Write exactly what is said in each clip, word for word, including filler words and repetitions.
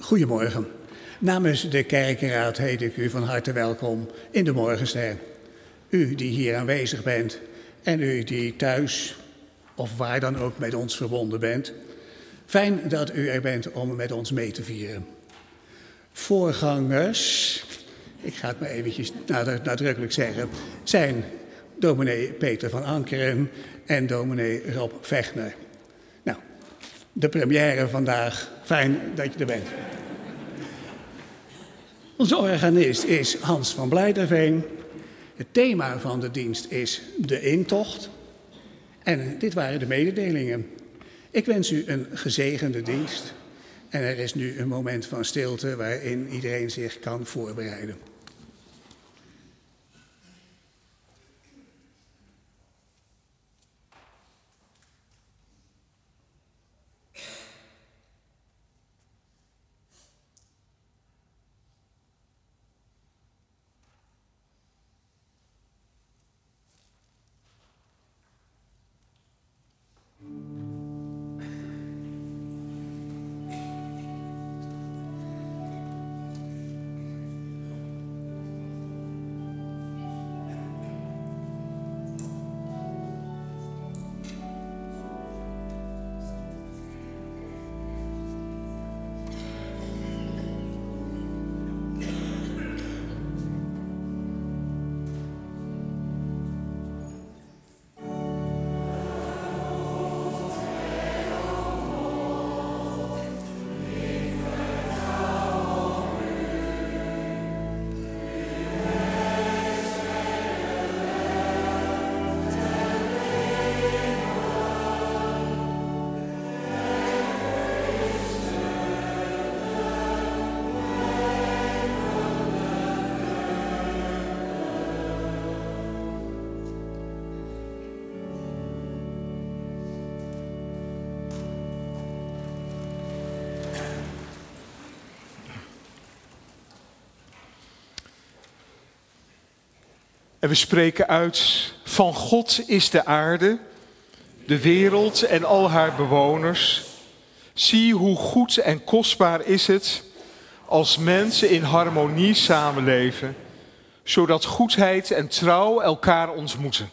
Goedemorgen. Namens de kerkenraad heet ik u van harte welkom in de Morgenster. U die hier aanwezig bent en u die thuis of waar dan ook met ons verbonden bent. Fijn dat u er bent om met ons mee te vieren. Voorgangers, ik ga het maar eventjes nadrukkelijk zeggen, zijn dominee Peter van Ankeren en dominee Rob Vechner. Nou, de première vandaag, fijn dat je er bent. Onze organist is Hans van Blijderveen. Het thema van de dienst is de intocht. En dit waren de mededelingen. Ik wens u een gezegende dienst. En er is nu een moment van stilte waarin iedereen zich kan voorbereiden. En we spreken uit, van God is de aarde, de wereld en al haar bewoners. Zie hoe goed en kostbaar is het als mensen in harmonie samenleven, zodat goedheid en trouw elkaar ontmoeten.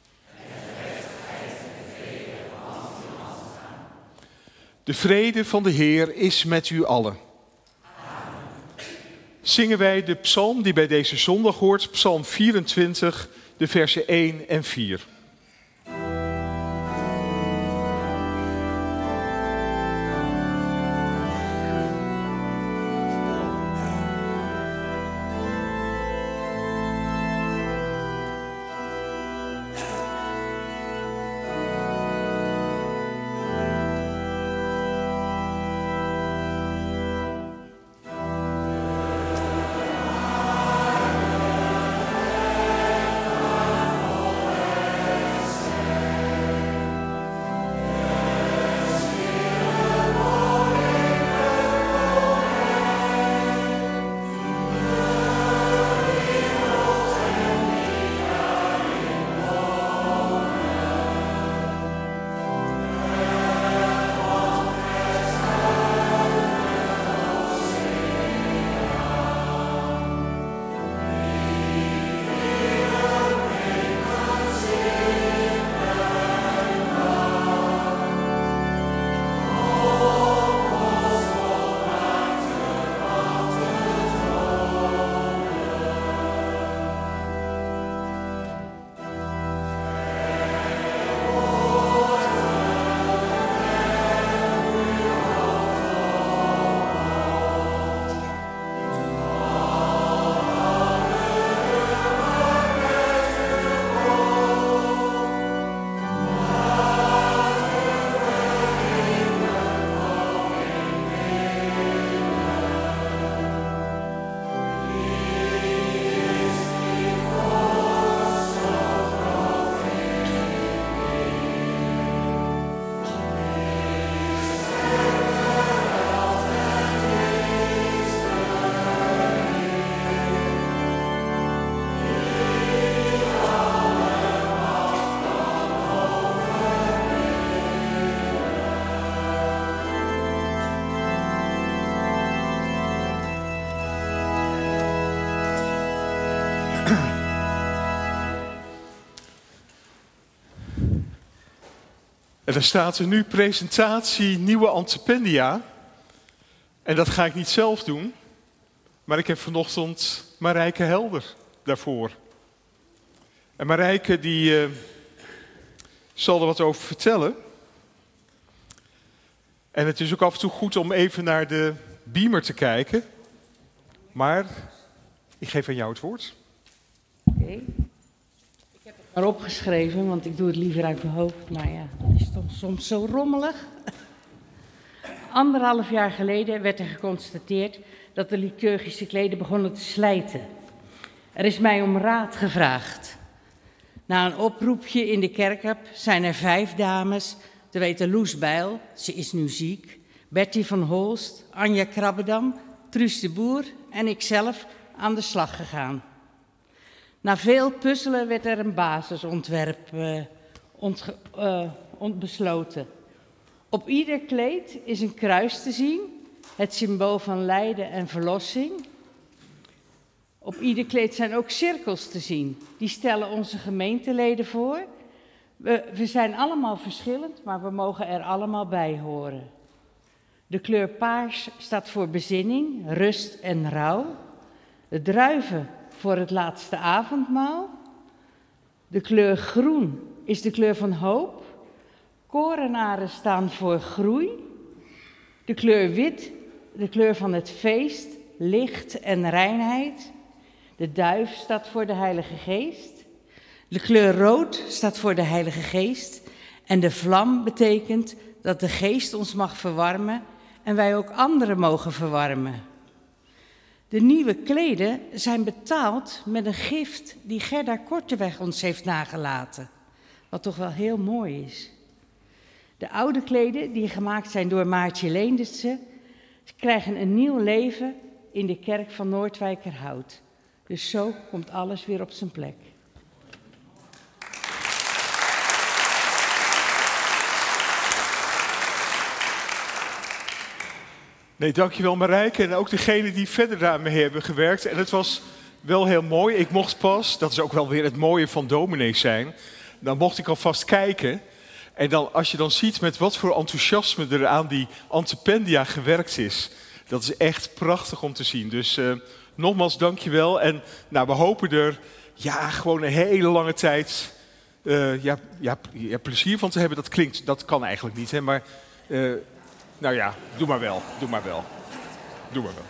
De vrede van de Heer is met u allen. Zingen wij de psalm die bij deze zondag hoort, psalm vierentwintig, de versen één en vier. En daar staat er nu presentatie nieuwe Antipendia. En dat ga ik niet zelf doen, maar ik heb vanochtend Marijke Helder daarvoor. En Marijke die uh, zal er wat over vertellen. En het is ook af en toe goed om even naar de beamer te kijken. Maar ik geef aan jou het woord. Oké. Okay. Ik heb het maar opgeschreven, want ik doe het liever uit mijn hoofd. Maar ja, dat is toch soms zo rommelig. Anderhalf jaar geleden werd er geconstateerd dat de liturgische kleden begonnen te slijten. Er is mij om raad gevraagd. Na een oproepje in de kerkhab zijn er vijf dames, te weten Loes Bijl, ze is nu ziek, Bertie van Holst, Anja Krabbedam, Truus de Boer en ikzelf aan de slag gegaan. Na veel puzzelen werd er een basisontwerp uh, ontge, uh, ont besloten. Op ieder kleed is een kruis te zien, het symbool van lijden en verlossing. Op ieder kleed zijn ook cirkels te zien. Die stellen onze gemeenteleden voor. We, we zijn allemaal verschillend, maar we mogen er allemaal bij horen. De kleur paars staat voor bezinning, rust en rouw. De druiven voor het laatste avondmaal. De kleur groen is de kleur van hoop. Korenaren staan voor groei. De kleur wit, de kleur van het feest, licht en reinheid. De duif staat voor de Heilige Geest. De kleur rood staat voor de Heilige Geest. En de vlam betekent dat de Geest ons mag verwarmen en wij ook anderen mogen verwarmen. De nieuwe kleden zijn betaald met een gift die Gerda Korteweg ons heeft nagelaten. Wat toch wel heel mooi is. De oude kleden, die gemaakt zijn door Maartje Leendertse, krijgen een nieuw leven in de kerk van Noordwijkerhout. Dus zo komt alles weer op zijn plek. Nee, dankjewel Marijke en ook degenen die verder daarmee hebben gewerkt. En het was wel heel mooi. Ik mocht pas, dat is ook wel weer het mooie van dominee zijn, dan mocht ik alvast kijken. En dan, als je dan ziet met wat voor enthousiasme er aan die Antipendia gewerkt is, dat is echt prachtig om te zien. Dus uh, nogmaals dankjewel. En nou, we hopen er ja, gewoon een hele lange tijd uh, ja, ja, ja, plezier van te hebben. Dat klinkt, dat kan eigenlijk niet, hè, maar uh, nou ja, doe maar wel, doe maar wel, doe maar wel.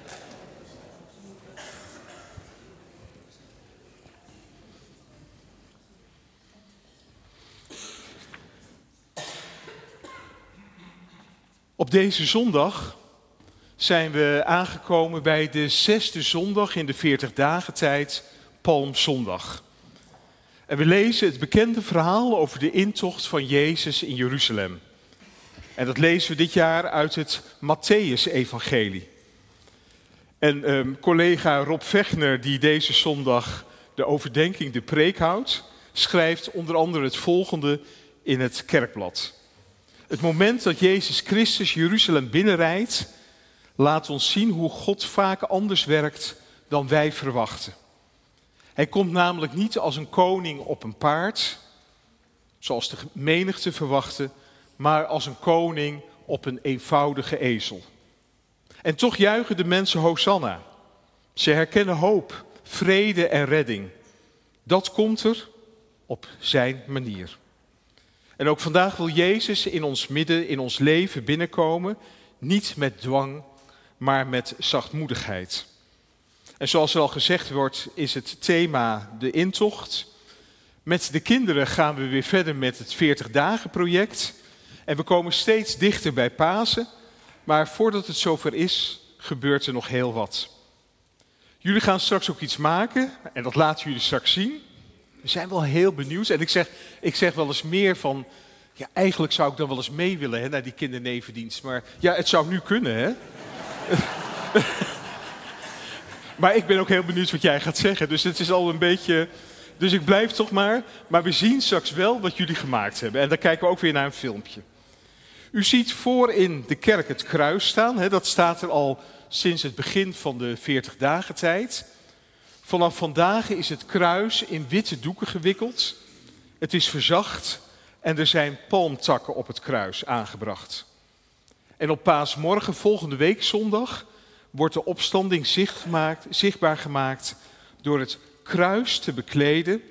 Op deze zondag zijn we aangekomen bij de zesde zondag in de veertig dagen tijd, Palmzondag. En we lezen het bekende verhaal over de intocht van Jezus in Jeruzalem. En dat lezen we dit jaar uit het Mattheüs-evangelie. En um, collega Rob Vechner, die deze zondag de overdenking, de preek houdt, schrijft onder andere het volgende in het kerkblad. Het moment dat Jezus Christus Jeruzalem binnenrijdt, laat ons zien hoe God vaak anders werkt dan wij verwachten. Hij komt namelijk niet als een koning op een paard, zoals de menigte verwachtte, maar als een koning op een eenvoudige ezel. En toch juichen de mensen Hosanna. Ze herkennen hoop, vrede en redding. Dat komt er op zijn manier. En ook vandaag wil Jezus in ons midden, in ons leven binnenkomen, niet met dwang, maar met zachtmoedigheid. En zoals er al gezegd wordt, is het thema de intocht. Met de kinderen gaan we weer verder met het veertig dagen project. En we komen steeds dichter bij Pasen, maar voordat het zover is, gebeurt er nog heel wat. Jullie gaan straks ook iets maken en dat laten jullie straks zien. We zijn wel heel benieuwd en ik zeg, ik zeg wel eens meer van, ja, eigenlijk zou ik dan wel eens mee willen hè, naar die kindernevendienst. Maar ja, het zou nu kunnen, hè. Maar ik ben ook heel benieuwd wat jij gaat zeggen, dus het is al een beetje, dus ik blijf toch maar. Maar we zien straks wel wat jullie gemaakt hebben en dan kijken we ook weer naar een filmpje. U ziet voor in de kerk het kruis staan, hè, dat staat er al sinds het begin van de veertig dagen tijd. Vanaf vandaag is het kruis in witte doeken gewikkeld. Het is verzacht, En er zijn palmtakken op het kruis aangebracht. En op Paasmorgen, volgende week zondag, wordt de opstanding zichtbaar gemaakt door het kruis te bekleden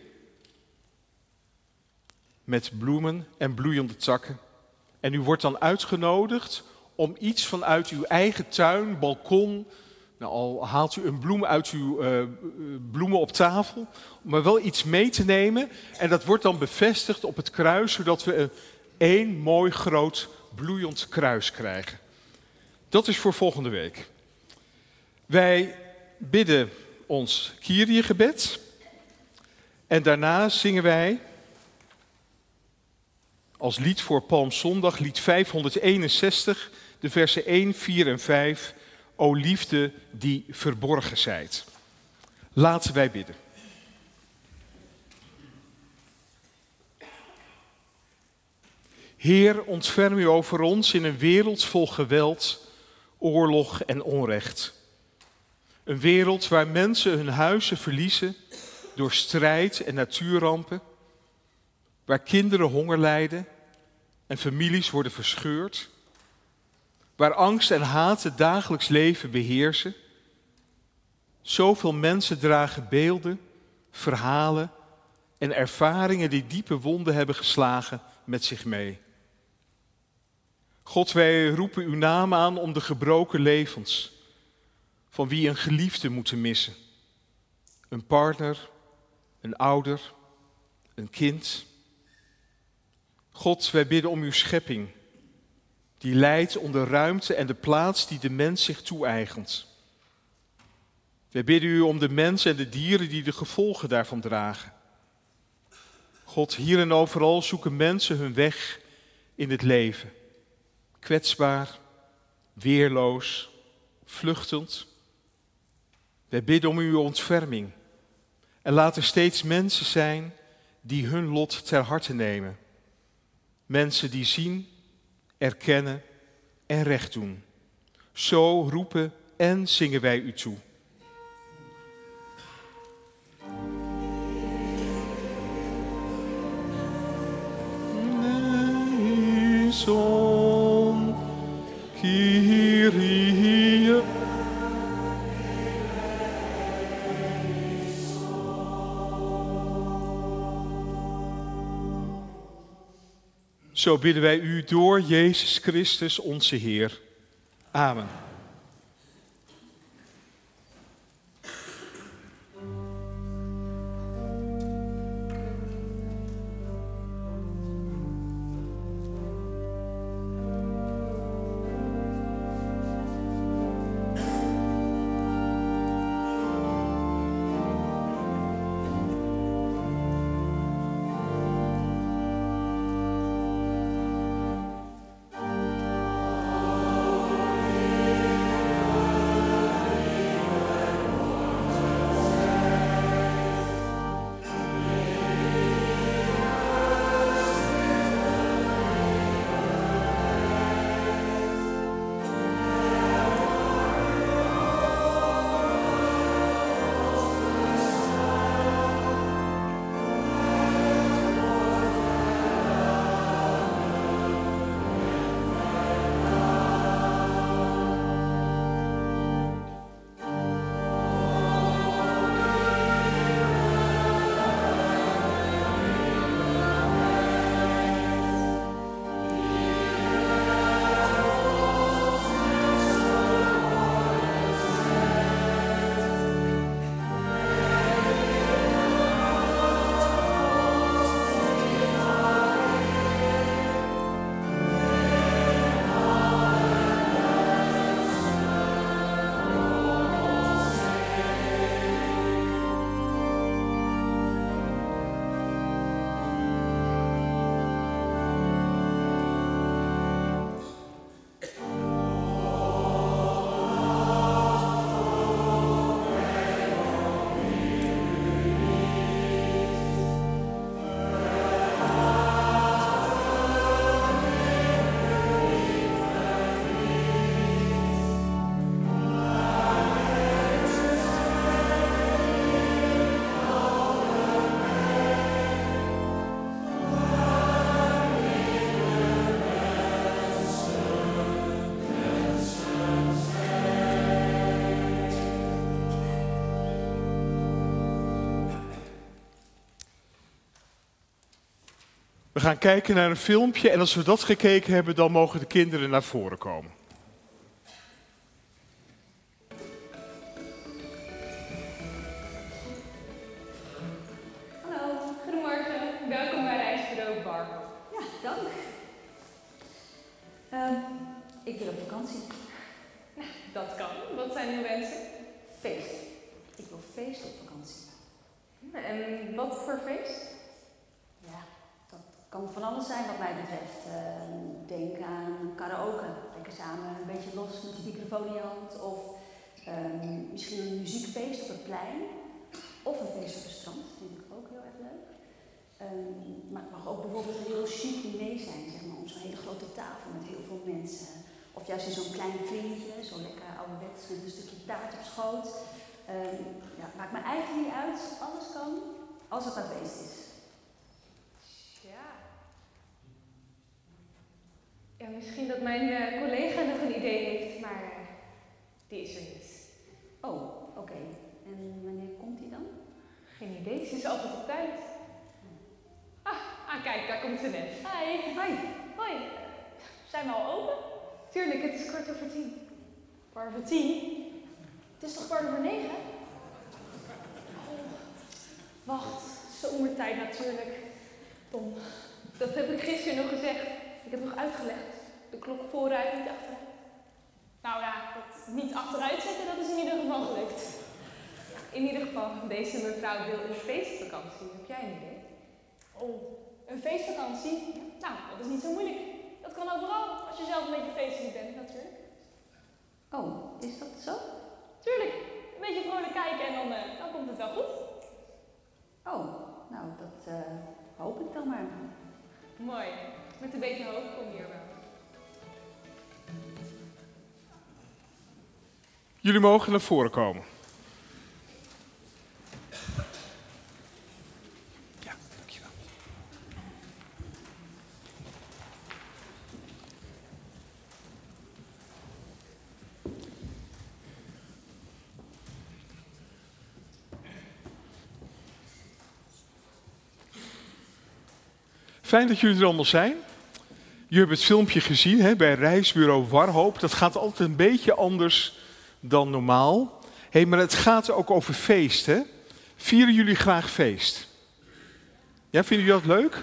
met bloemen en bloeiende takken. En u wordt dan uitgenodigd om iets vanuit uw eigen tuin, balkon, nou, al haalt u een bloem uit uw uh, bloemen op tafel, maar wel iets mee te nemen. En dat wordt dan bevestigd op het kruis, zodat we een één mooi groot bloeiend kruis krijgen. Dat is voor volgende week. Wij bidden ons Kyrie-gebed en daarna zingen wij als lied voor Palmzondag, lied vijfhonderdeenenzestig, de versen één, vier en vijf... O liefde die verborgen zijt. Laten wij bidden. Heer, ontferm u over ons in een wereld vol geweld, oorlog en onrecht. Een wereld waar mensen hun huizen verliezen door strijd en natuurrampen. Waar kinderen honger lijden en families worden verscheurd. Waar angst en haat het dagelijks leven beheersen. Zoveel mensen dragen beelden, verhalen en ervaringen die diepe wonden hebben geslagen met zich mee. God, wij roepen uw naam aan om de gebroken levens van wie een geliefde moeten missen. Een partner, een ouder, een kind. God, wij bidden om uw schepping, die lijdt onder ruimte en de plaats die de mens zich toe-eigent. Wij bidden u om de mensen en de dieren die de gevolgen daarvan dragen. God, hier en overal zoeken mensen hun weg in het leven. Kwetsbaar, weerloos, vluchtend. Wij bidden om uw ontferming. En laat er steeds mensen zijn die hun lot ter harte nemen. Mensen die zien, erkennen en recht doen. Zo roepen en zingen wij u toe. Eleison, Kyrie. Zo bidden wij u door Jezus Christus, onze Heer. Amen. We gaan kijken naar een filmpje en als we dat gekeken hebben, dan mogen de kinderen naar voren komen. Hallo, goedemorgen. Welkom bij Reisbureau Bar. Ja, dank. Uh, ik wil op vakantie. Nou, dat kan. Wat zijn uw wensen? Feest. Ik wil feest op vakantie. En wat voor feest? Ja, dat kan van alles zijn wat mij betreft. Uh, denk aan karaoke. Lekker samen een beetje los met de microfoon in je hand. Of uh, misschien een muziekfeest op het plein. Of een feest op het strand. Dat vind ik ook heel erg leuk. Um, maar het mag ook bijvoorbeeld heel chic diner zijn, zeg maar, op zo'n hele grote tafel met heel veel mensen. Of juist in zo'n klein kringetje, zo lekker ouderwets met een stukje taart op schoot. Um, ja, maakt me eigenlijk niet uit, alles kan, als het een feest is. Ja. Ja, misschien dat mijn uh, collega nog een idee heeft, maar uh, die is er niet. Oh, oké. Okay. En wanneer komt die dan? Geen idee, ze is altijd op tijd. Ah, ah, kijk, daar komt ze net. Hi. Hi. Hoi. Zijn we al open? Tuurlijk, het is kwart over tien. Kwart over tien? Het is toch kwart over negen? Oh, wacht, zomertijd natuurlijk. Dom. Dat heb ik gisteren nog gezegd. Ik heb nog uitgelegd. De klok vooruit, niet achteruit. Nou ja, dat niet achteruit zetten, dat is in ieder geval gelukt. In ieder geval, deze mevrouw wil een feestvakantie. Heb jij een idee? Oh, een feestvakantie? Nou, dat is niet zo moeilijk. Dat kan overal, als je zelf een beetje feestelijk bent natuurlijk. Oh, is dat zo? Tuurlijk, een beetje vrolijk kijken en dan, uh, dan komt het wel goed. Oh, nou, dat uh, hoop ik dan maar. Mooi, met een beetje hoop kom je er wel. Jullie mogen naar voren komen. Fijn dat jullie er allemaal zijn. Jullie hebben het filmpje gezien hè, bij Reisbureau Warhoop. Dat gaat altijd een beetje anders dan normaal. Hey, maar het gaat ook over feest. Hè? Vieren jullie graag feest? Ja, vinden jullie dat leuk?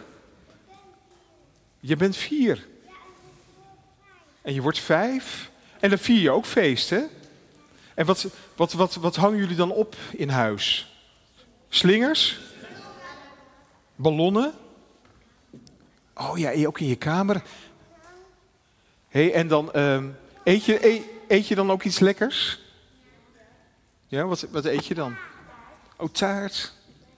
Je bent vier. En je wordt vijf. En dan vier je ook feest, hè? En wat, wat, wat, wat hangen jullie dan op in huis? Slingers? Ballonnen? Oh ja, ook in je kamer. Hey, en dan uh, eet, je, eet, eet je dan ook iets lekkers? Ja, wat, wat eet je dan? Oh, taart.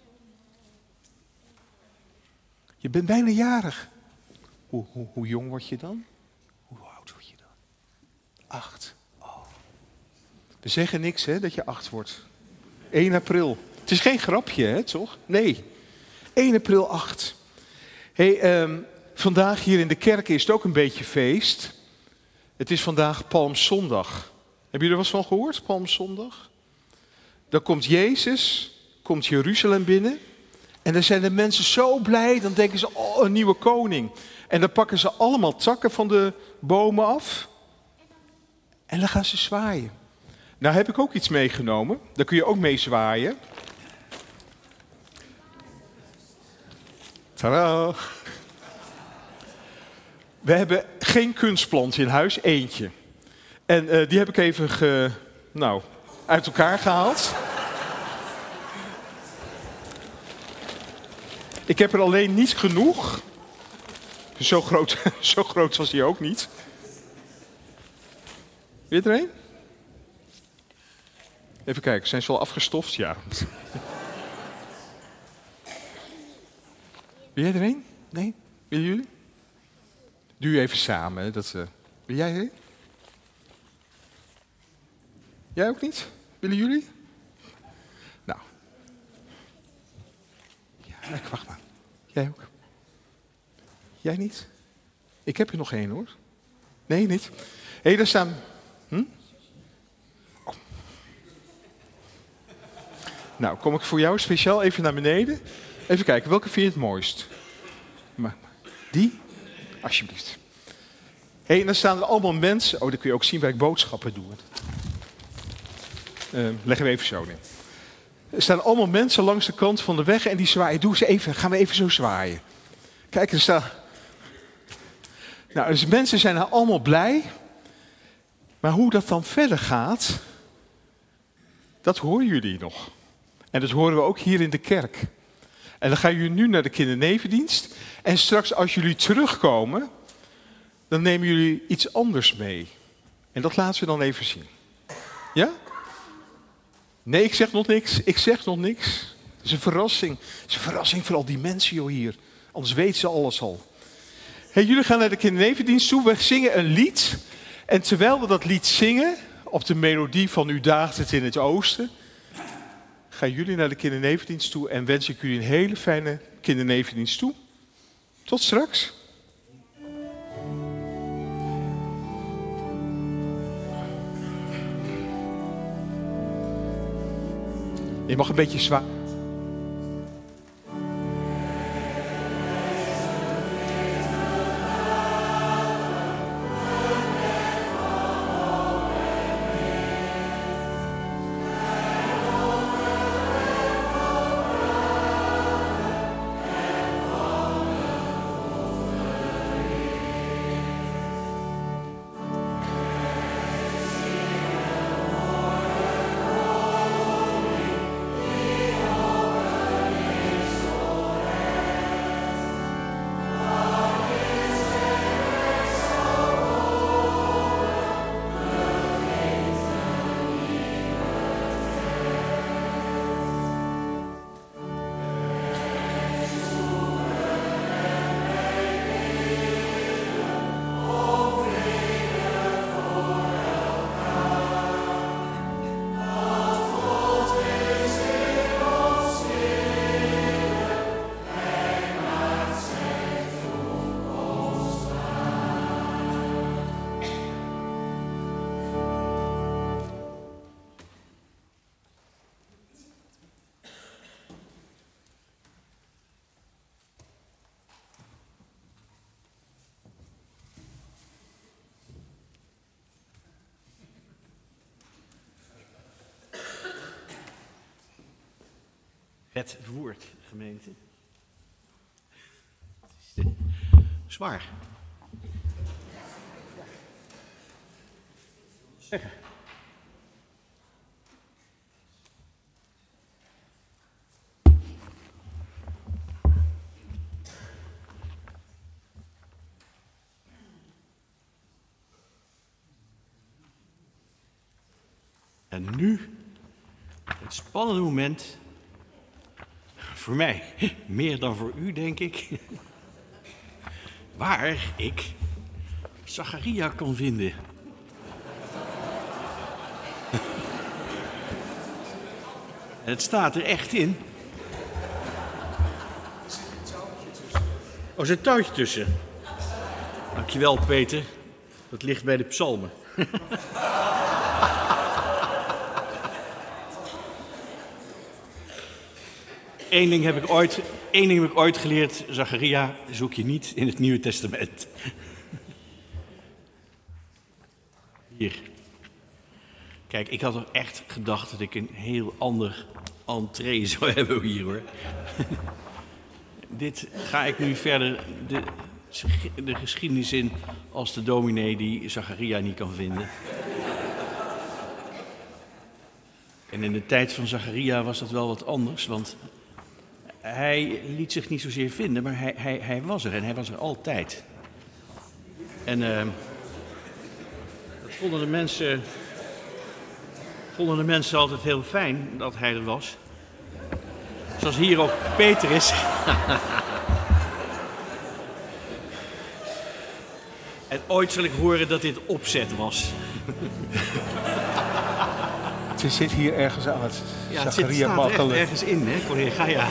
Je bent bijna jarig. Hoe, hoe, hoe jong word je dan? Hoe oud word je dan? Acht. Oh. We zeggen niks, hè, dat je acht wordt. één april. Het is geen grapje, hè, toch? Nee. één april acht. Hey, um, vandaag hier in de kerk is het ook een beetje feest. Het is vandaag Palmzondag. Hebben jullie er wel eens van gehoord, Palmzondag? Dan komt Jezus, komt Jeruzalem binnen. En dan zijn de mensen zo blij, dan denken ze, oh, een nieuwe koning. En dan pakken ze allemaal takken van de bomen af. En dan gaan ze zwaaien. Nou heb ik ook iets meegenomen. Daar kun je ook mee zwaaien. Tadaa! We hebben geen kunstplant in huis, eentje. En uh, die heb ik even ge, nou, uit elkaar gehaald. Ik heb er alleen niet genoeg. Zo groot, zo groot was die ook niet. Wil je er een? Even kijken, zijn ze wel afgestoft? Ja. Wil jij er een? Nee? Willen jullie? Doe je even samen. Hè? Dat, uh... Wil jij er een? Jij ook niet? Willen jullie? Nou. Ja, wacht maar. Jij ook? Jij niet? Ik heb er nog één hoor. Nee, niet? Hé, hey, daar staan... Hm? Oh. Nou, kom ik voor jou speciaal even naar beneden. Even kijken, welke vind je het mooist? Maar, Die? Alsjeblieft. Hé, hey, en dan staan er allemaal mensen... Oh, dan kun je ook zien waar ik boodschappen doe. Uh, leggen we even zo neer. Er staan allemaal mensen langs de kant van de weg en die zwaaien. Doe ze even, gaan we even zo zwaaien. Kijk, er staan... Nou, dus mensen zijn nou allemaal blij. Maar hoe dat dan verder gaat... Dat horen jullie nog. En dat horen we ook hier in de kerk. En dan gaan jullie nu naar de kindernevendienst. En straks als jullie terugkomen... dan nemen jullie iets anders mee. En dat laten we dan even zien. Ja? Nee, ik zeg nog niks. Ik zeg nog niks. Het is een verrassing. Het is een verrassing voor al die mensen joh, hier. Anders weten ze alles al. Hey, jullie gaan naar de kindernevendienst toe. We zingen een lied. En terwijl we dat lied zingen... op de melodie van U daagt het in het oosten... gaan jullie naar de kindernevendienst toe... en wens ik jullie een hele fijne kindernevendienst toe. Tot straks. Je mag een beetje zwaar. Het woord, gemeente. Het is uh, zwaar. Zeggen. En nu het spannende moment... Voor mij, meer dan voor u, denk ik. Waar ik Zacharia kan vinden. Het staat er echt in. Oh, er zit een touwtje tussen. Dankjewel, Peter. Dat ligt bij de psalmen. Eén ding heb ik ooit, één ding heb ik ooit geleerd. Zacharia zoek je niet in het Nieuwe Testament. Hier. Kijk, ik had toch echt gedacht dat ik een heel ander entree zou hebben hier, hoor. Dit ga ik nu verder de, de geschiedenis in als de dominee die Zacharia niet kan vinden. En in de tijd van Zacharia was dat wel wat anders, want hij liet zich niet zozeer vinden, maar hij, hij, hij was er en hij was er altijd. En uh, dat vonden de mensen, vonden de mensen altijd heel fijn dat hij er was. Zoals hier ook Peter is. En ooit zal ik horen dat dit opzet was. Het zit hier ergens aan het ja, het zit, staat er echt ergens in, hè, collega, ja.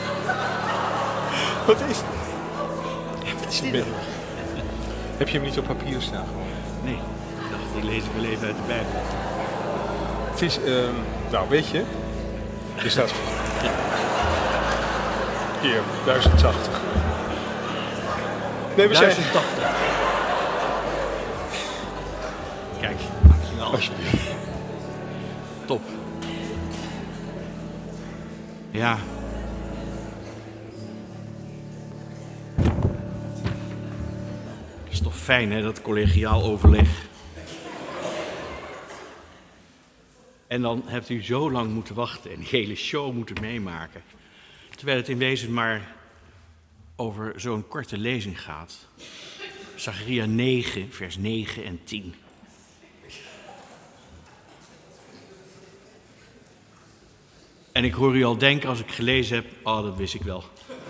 Wat is het? Ja, wat is dit? Heb je hem niet op papier staan? Nee, ik dacht, die lees ik wel even uit de Bijbel. Het is, um, nou weet je, is dat hier, duizend tachtig. Nee, we zijn... duizend tachtig. Kijk. Alsjeblieft. Top. Ja. Het is toch fijn, hè, dat collegiaal overleg. En dan hebt u zo lang moeten wachten en die hele show moeten meemaken. Terwijl het in wezen maar over zo'n korte lezing gaat. Zacharia negen, vers negen en tien. En ik hoor u al denken als ik gelezen heb, oh, dat wist ik wel.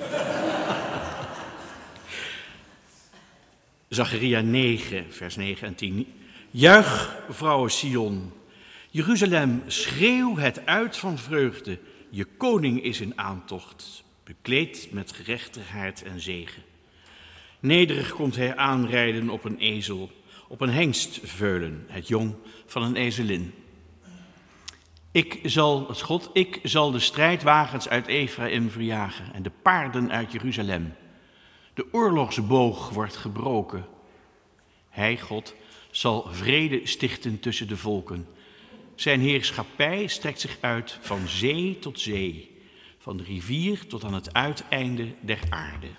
Zacharia negen, vers negen en tien. Juich, vrouwen Sion. Jeruzalem, schreeuw het uit van vreugde. Je koning is in aantocht, bekleed met gerechtigheid en zegen. Nederig komt hij aanrijden op een ezel, op een hengst veulen, het jong van een ezelin. Ik zal, het God, ik zal de strijdwagens uit Efraïm verjagen en de paarden uit Jeruzalem. De oorlogsboog wordt gebroken. Hij, God, zal vrede stichten tussen de volken. Zijn heerschappij strekt zich uit van zee tot zee, van de rivier tot aan het uiteinde der aarde.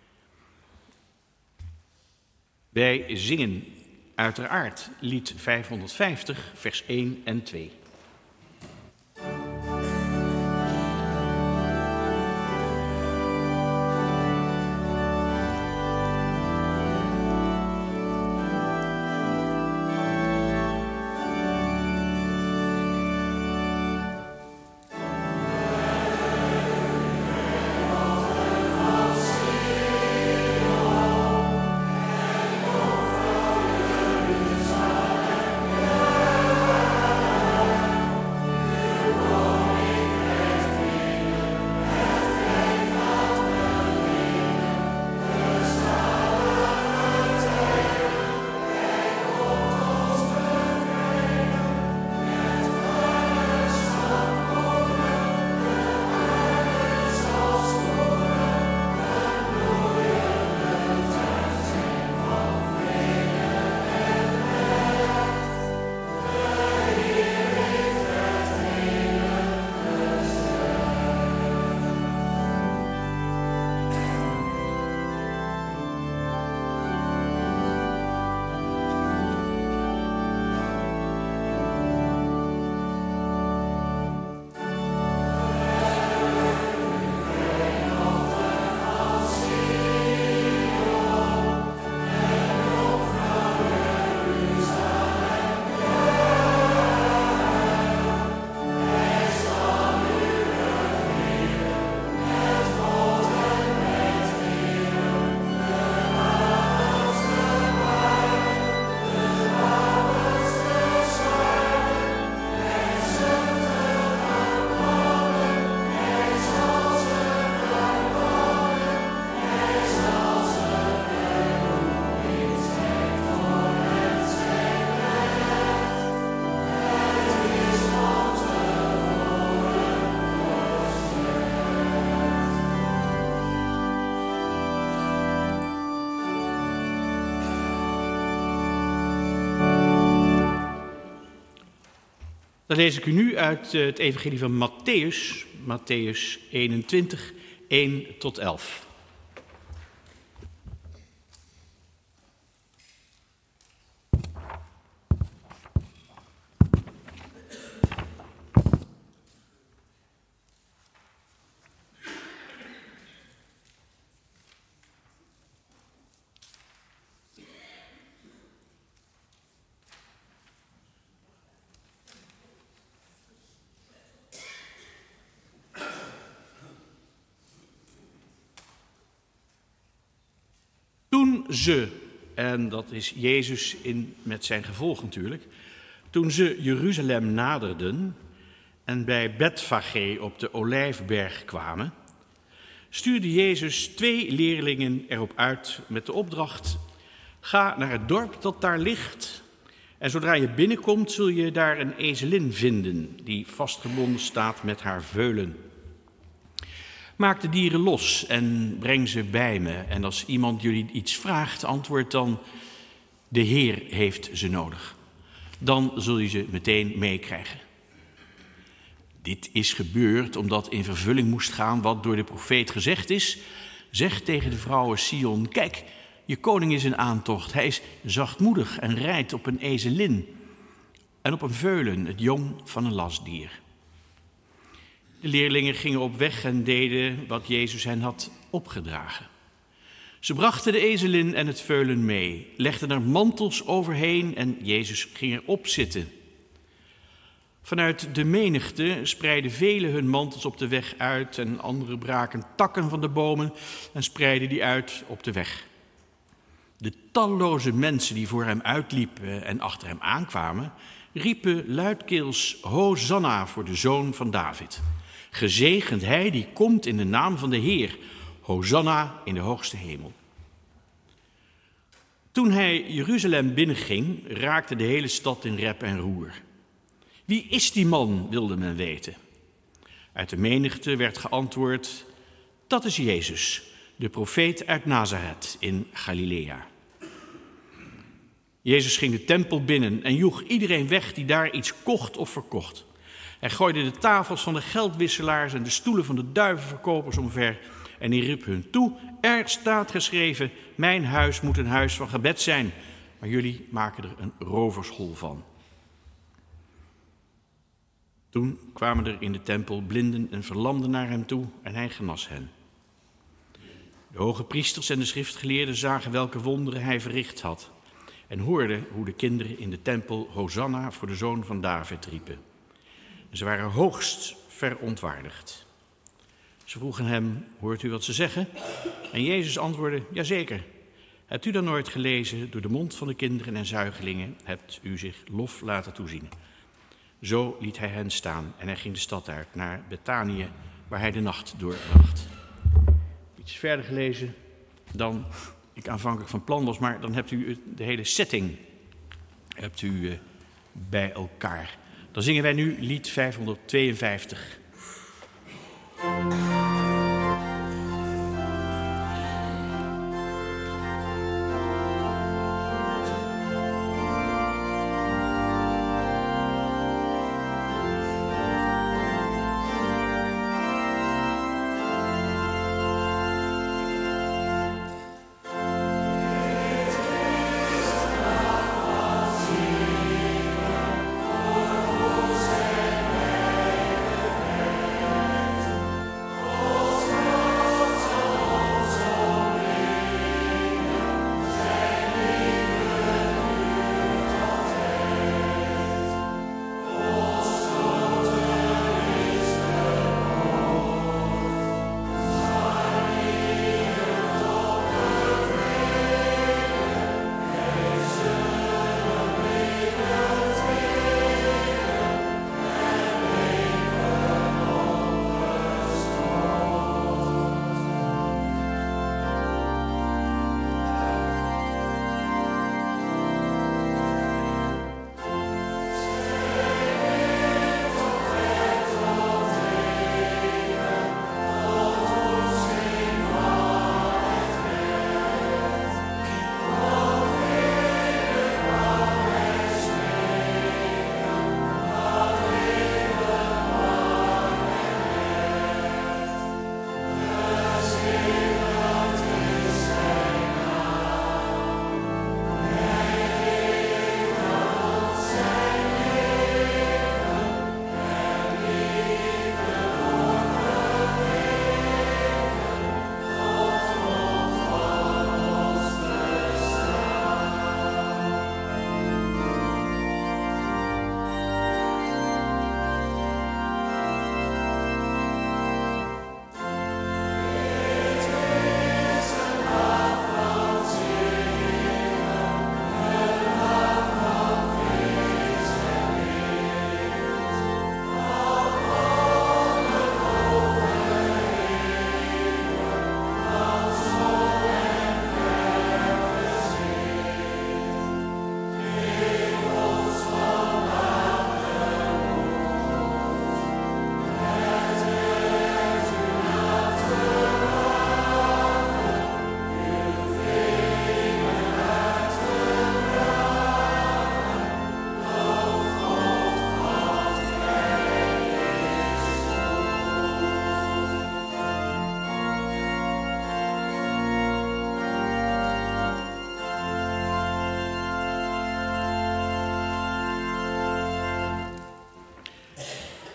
Wij zingen uiteraard lied vijfhonderdvijftig, vers één en twee. Dan lees ik u nu uit het evangelie van Matthäus, Matthäus eenentwintig, één tot elf. Toen ze, en dat is Jezus in, met zijn gevolg natuurlijk, toen ze Jeruzalem naderden en bij Betfage op de Olijfberg kwamen, stuurde Jezus twee leerlingen erop uit met de opdracht: ga naar het dorp dat daar ligt en zodra je binnenkomt zul je daar een ezelin vinden die vastgebonden staat met haar veulen. Maak de dieren los en breng ze bij me. En als iemand jullie iets vraagt, antwoord dan: de Heer heeft ze nodig. Dan zul je ze meteen meekrijgen. Dit is gebeurd omdat in vervulling moest gaan wat door de profeet gezegd is. Zeg tegen de vrouwen Sion: kijk, je koning is in aantocht. Hij is zachtmoedig en rijdt op een ezelin en op een veulen, het jong van een lastdier. De leerlingen gingen op weg en deden wat Jezus hen had opgedragen. Ze brachten de ezelin en het veulen mee, legden er mantels overheen en Jezus ging erop zitten. Vanuit de menigte spreidden velen hun mantels op de weg uit en anderen braken takken van de bomen en spreidden die uit op de weg. De talloze mensen die voor hem uitliepen en achter hem aankwamen, riepen luidkeels: Hosanna voor de Zoon van David. Gezegend hij die komt in de naam van de Heer. Hosanna in de hoogste hemel. Toen hij Jeruzalem binnenging, raakte de hele stad in rep en roer. Wie is die man, wilde men weten. Uit de menigte werd geantwoord: dat is Jezus, de profeet uit Nazareth in Galilea. Jezus ging de tempel binnen en joeg iedereen weg die daar iets kocht of verkocht. Hij gooide de tafels van de geldwisselaars en de stoelen van de duivenverkopers omver. En hij riep hun toe: er staat geschreven, mijn huis moet een huis van gebed zijn. Maar jullie maken er een rovershol van. Toen kwamen er in de tempel blinden en verlamden naar hem toe en hij genas hen. De hoge priesters en de schriftgeleerden zagen welke wonderen hij verricht had. En hoorden hoe de kinderen in de tempel Hosanna voor de Zoon van David riepen. En ze waren hoogst verontwaardigd. Ze vroegen hem: hoort u wat ze zeggen? En Jezus antwoordde: jazeker. Hebt u dan nooit gelezen: door de mond van de kinderen en zuigelingen hebt u zich lof laten toezien? Zo liet hij hen staan en hij ging de stad uit naar Betanië, waar hij de nacht doorbracht. Iets verder gelezen dan ik aanvankelijk van plan was, maar dan hebt u de hele setting hebt u, uh, bij elkaar. Dan zingen wij nu lied vijfhonderdtweeënvijftig. Thank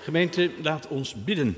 Gemeente, laat ons bidden.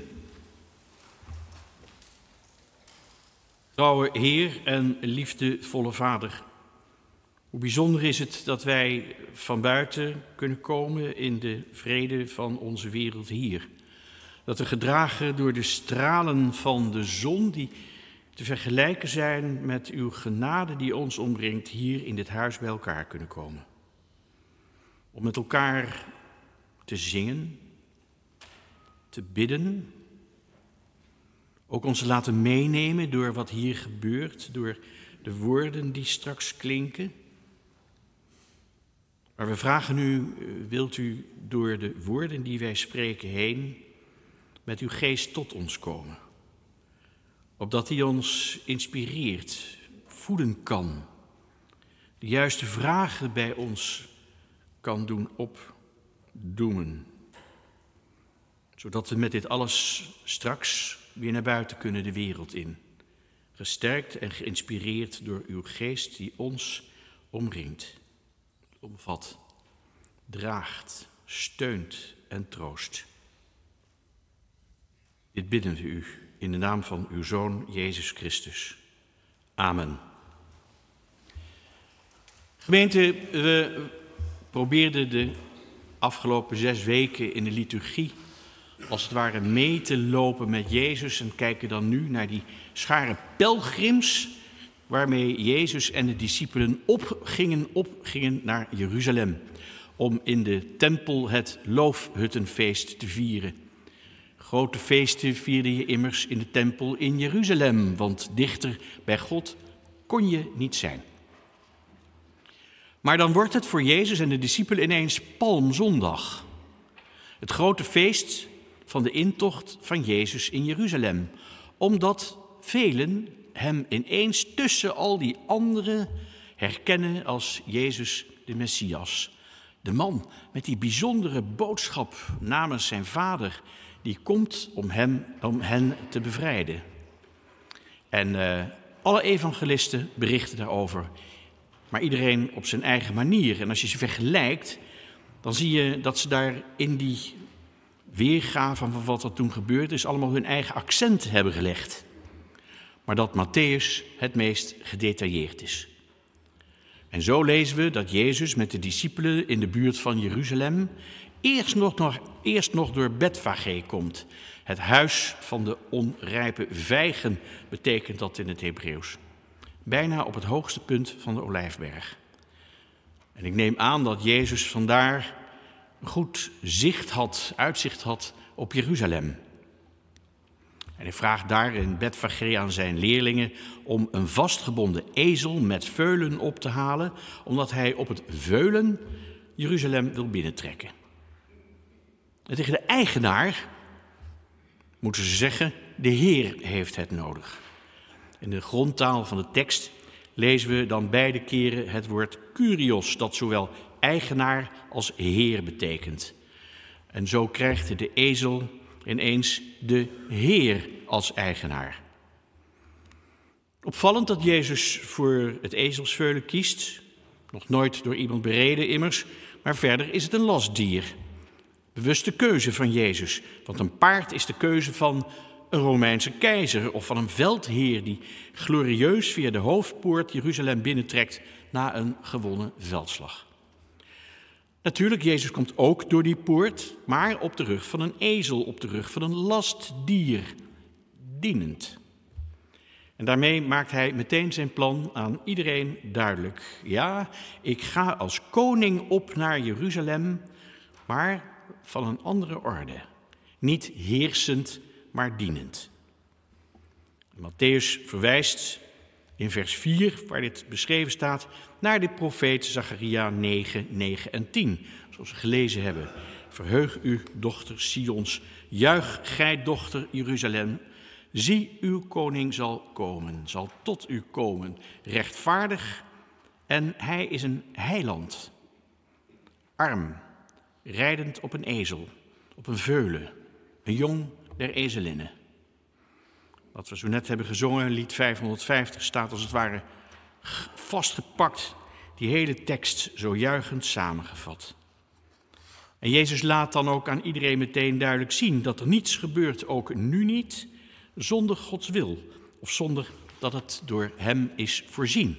Trouwe Heer en liefdevolle Vader, hoe bijzonder is het dat wij van buiten kunnen komen in de vrede van onze wereld hier. Dat we gedragen door de stralen van de zon die te vergelijken zijn met uw genade die ons omringt, hier in dit huis bij elkaar kunnen komen. Om met elkaar te zingen, te bidden, ook ons te laten meenemen door wat hier gebeurt, door de woorden die straks klinken. Maar we vragen u, wilt u door de woorden die wij spreken heen met uw geest tot ons komen? Opdat die ons inspireert, voeden kan, de juiste vragen bij ons kan doen opdoemen. Zodat we met dit alles straks weer naar buiten kunnen de wereld in. Gesterkt en geïnspireerd door uw geest die ons omringt, omvat, draagt, steunt en troost. Dit bidden we u in de naam van uw Zoon Jezus Christus. Amen. Gemeente, we probeerden de afgelopen zes weken in de liturgie als het ware mee te lopen met Jezus en kijken dan nu naar die schare pelgrims waarmee Jezus en de discipelen opgingen, opgingen naar Jeruzalem om in de tempel het loofhuttenfeest te vieren. Grote feesten vierde je immers in de tempel in Jeruzalem, want dichter bij God kon je niet zijn. Maar dan wordt het voor Jezus en de discipelen ineens Palmzondag. Het grote feest van de intocht van Jezus in Jeruzalem. Omdat velen hem ineens tussen al die anderen herkennen als Jezus de Messias. De man met die bijzondere boodschap namens zijn vader, die komt om, hem, om hen te bevrijden. En uh, alle evangelisten berichten daarover, maar iedereen op zijn eigen manier. En als je ze vergelijkt, dan zie je dat ze daar in die weergave van wat er toen gebeurd is, allemaal hun eigen accent hebben gelegd. Maar dat Mattheüs het meest gedetailleerd is. En zo lezen we dat Jezus met de discipelen in de buurt van Jeruzalem eerst nog, nog, eerst nog door Betfage komt. Het huis van de onrijpe vijgen betekent dat in het Hebreeuws. Bijna op het hoogste punt van de Olijfberg. En ik neem aan dat Jezus vandaar goed zicht had, uitzicht had op Jeruzalem. En hij vraagt daar in Betfage aan zijn leerlingen om een vastgebonden ezel met veulen op te halen, omdat hij op het veulen Jeruzalem wil binnentrekken. En tegen de eigenaar moeten ze zeggen, de Heer heeft het nodig. In de grondtaal van de tekst lezen we dan beide keren het woord Kyrios, dat zowel eigenaar als Heer betekent. En zo krijgt de ezel ineens de Heer als eigenaar. Opvallend dat Jezus voor het ezelsveulen kiest. Nog nooit door iemand bereden immers, maar verder is het een lastdier. Bewuste keuze van Jezus, want een paard is de keuze van een Romeinse keizer of van een veldheer die glorieus via de hoofdpoort Jeruzalem binnentrekt na een gewonnen veldslag. Natuurlijk, Jezus komt ook door die poort, maar op de rug van een ezel, op de rug van een lastdier, dienend. En daarmee maakt hij meteen zijn plan aan iedereen duidelijk. Ja, ik ga als koning op naar Jeruzalem, maar van een andere orde. Niet heersend, maar dienend. Mattheüs verwijst in vers vier, waar dit beschreven staat, naar de profeet Zacharia negen, negen en tien. Zoals we gelezen hebben. Verheug u, dochter Sions, juich gij, dochter Jeruzalem. Zie, uw koning zal komen, zal tot u komen, rechtvaardig en hij is een heiland. Arm, rijdend op een ezel, op een veulen, een jong der ezelinnen. Wat we zo net hebben gezongen, lied vijfhonderdvijftig, staat als het ware vastgepakt, die hele tekst zo juichend samengevat. En Jezus laat dan ook aan iedereen meteen duidelijk zien dat er niets gebeurt, ook nu niet, zonder Gods wil. Of zonder dat het door hem is voorzien.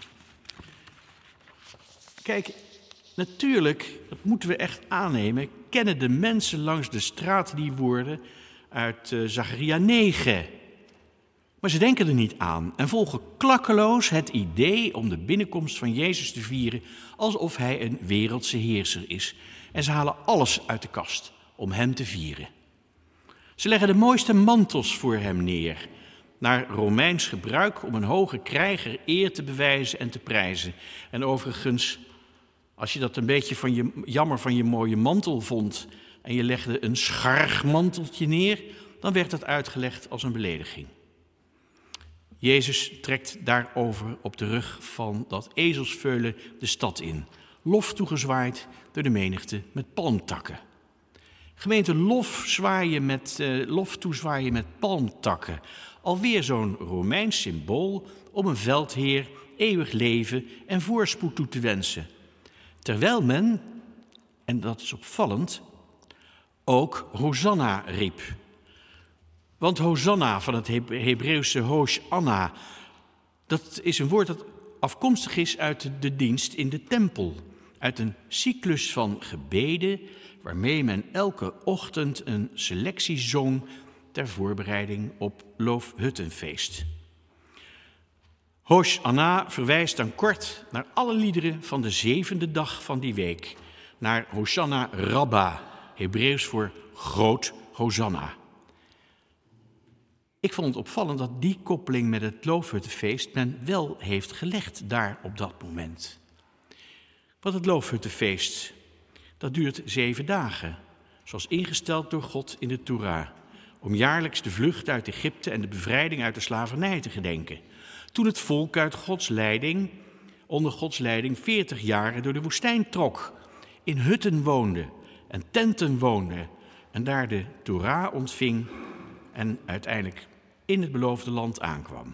Kijk, natuurlijk, dat moeten we echt aannemen, kennen de mensen langs de straat die woorden uit uh, Zacharia negen. Maar ze denken er niet aan en volgen klakkeloos het idee om de binnenkomst van Jezus te vieren alsof hij een wereldse heerser is. En ze halen alles uit de kast om hem te vieren. Ze leggen de mooiste mantels voor hem neer, naar Romeins gebruik om een hoge krijger eer te bewijzen en te prijzen. En overigens, als je dat een beetje van je, jammer van je mooie mantel vond en je legde een schargmanteltje neer, dan werd dat uitgelegd als een belediging. Jezus trekt daarover op de rug van dat ezelsveulen de stad in, lof toegezwaaid door de menigte met palmtakken. Gemeente, lof, zwaaien met, uh, lof toezwaaien met palmtakken. Alweer zo'n Romeins symbool om een veldheer eeuwig leven en voorspoed toe te wensen. Terwijl men, en dat is opvallend, ook Hosanna riep. Want Hosanna van het Hebreeuwse Hosanna, dat is een woord dat afkomstig is uit de dienst in de tempel. Uit een cyclus van gebeden waarmee men elke ochtend een selectie zong ter voorbereiding op Loofhuttenfeest. Hosanna verwijst dan kort naar alle liederen van de zevende dag van die week. Naar Hosanna Rabba, Hebreeuws voor groot Hosanna. Ik vond het opvallend dat die koppeling met het Loofhuttenfeest men wel heeft gelegd daar op dat moment. Want het Loofhuttenfeest, dat duurt zeven dagen, zoals ingesteld door God in de Torah, om jaarlijks de vlucht uit Egypte en de bevrijding uit de slavernij te gedenken. Toen het volk uit Gods leiding, onder Gods leiding veertig jaren door de woestijn trok, in hutten woonde en tenten woonde en daar de Torah ontving en uiteindelijk in het beloofde land aankwam.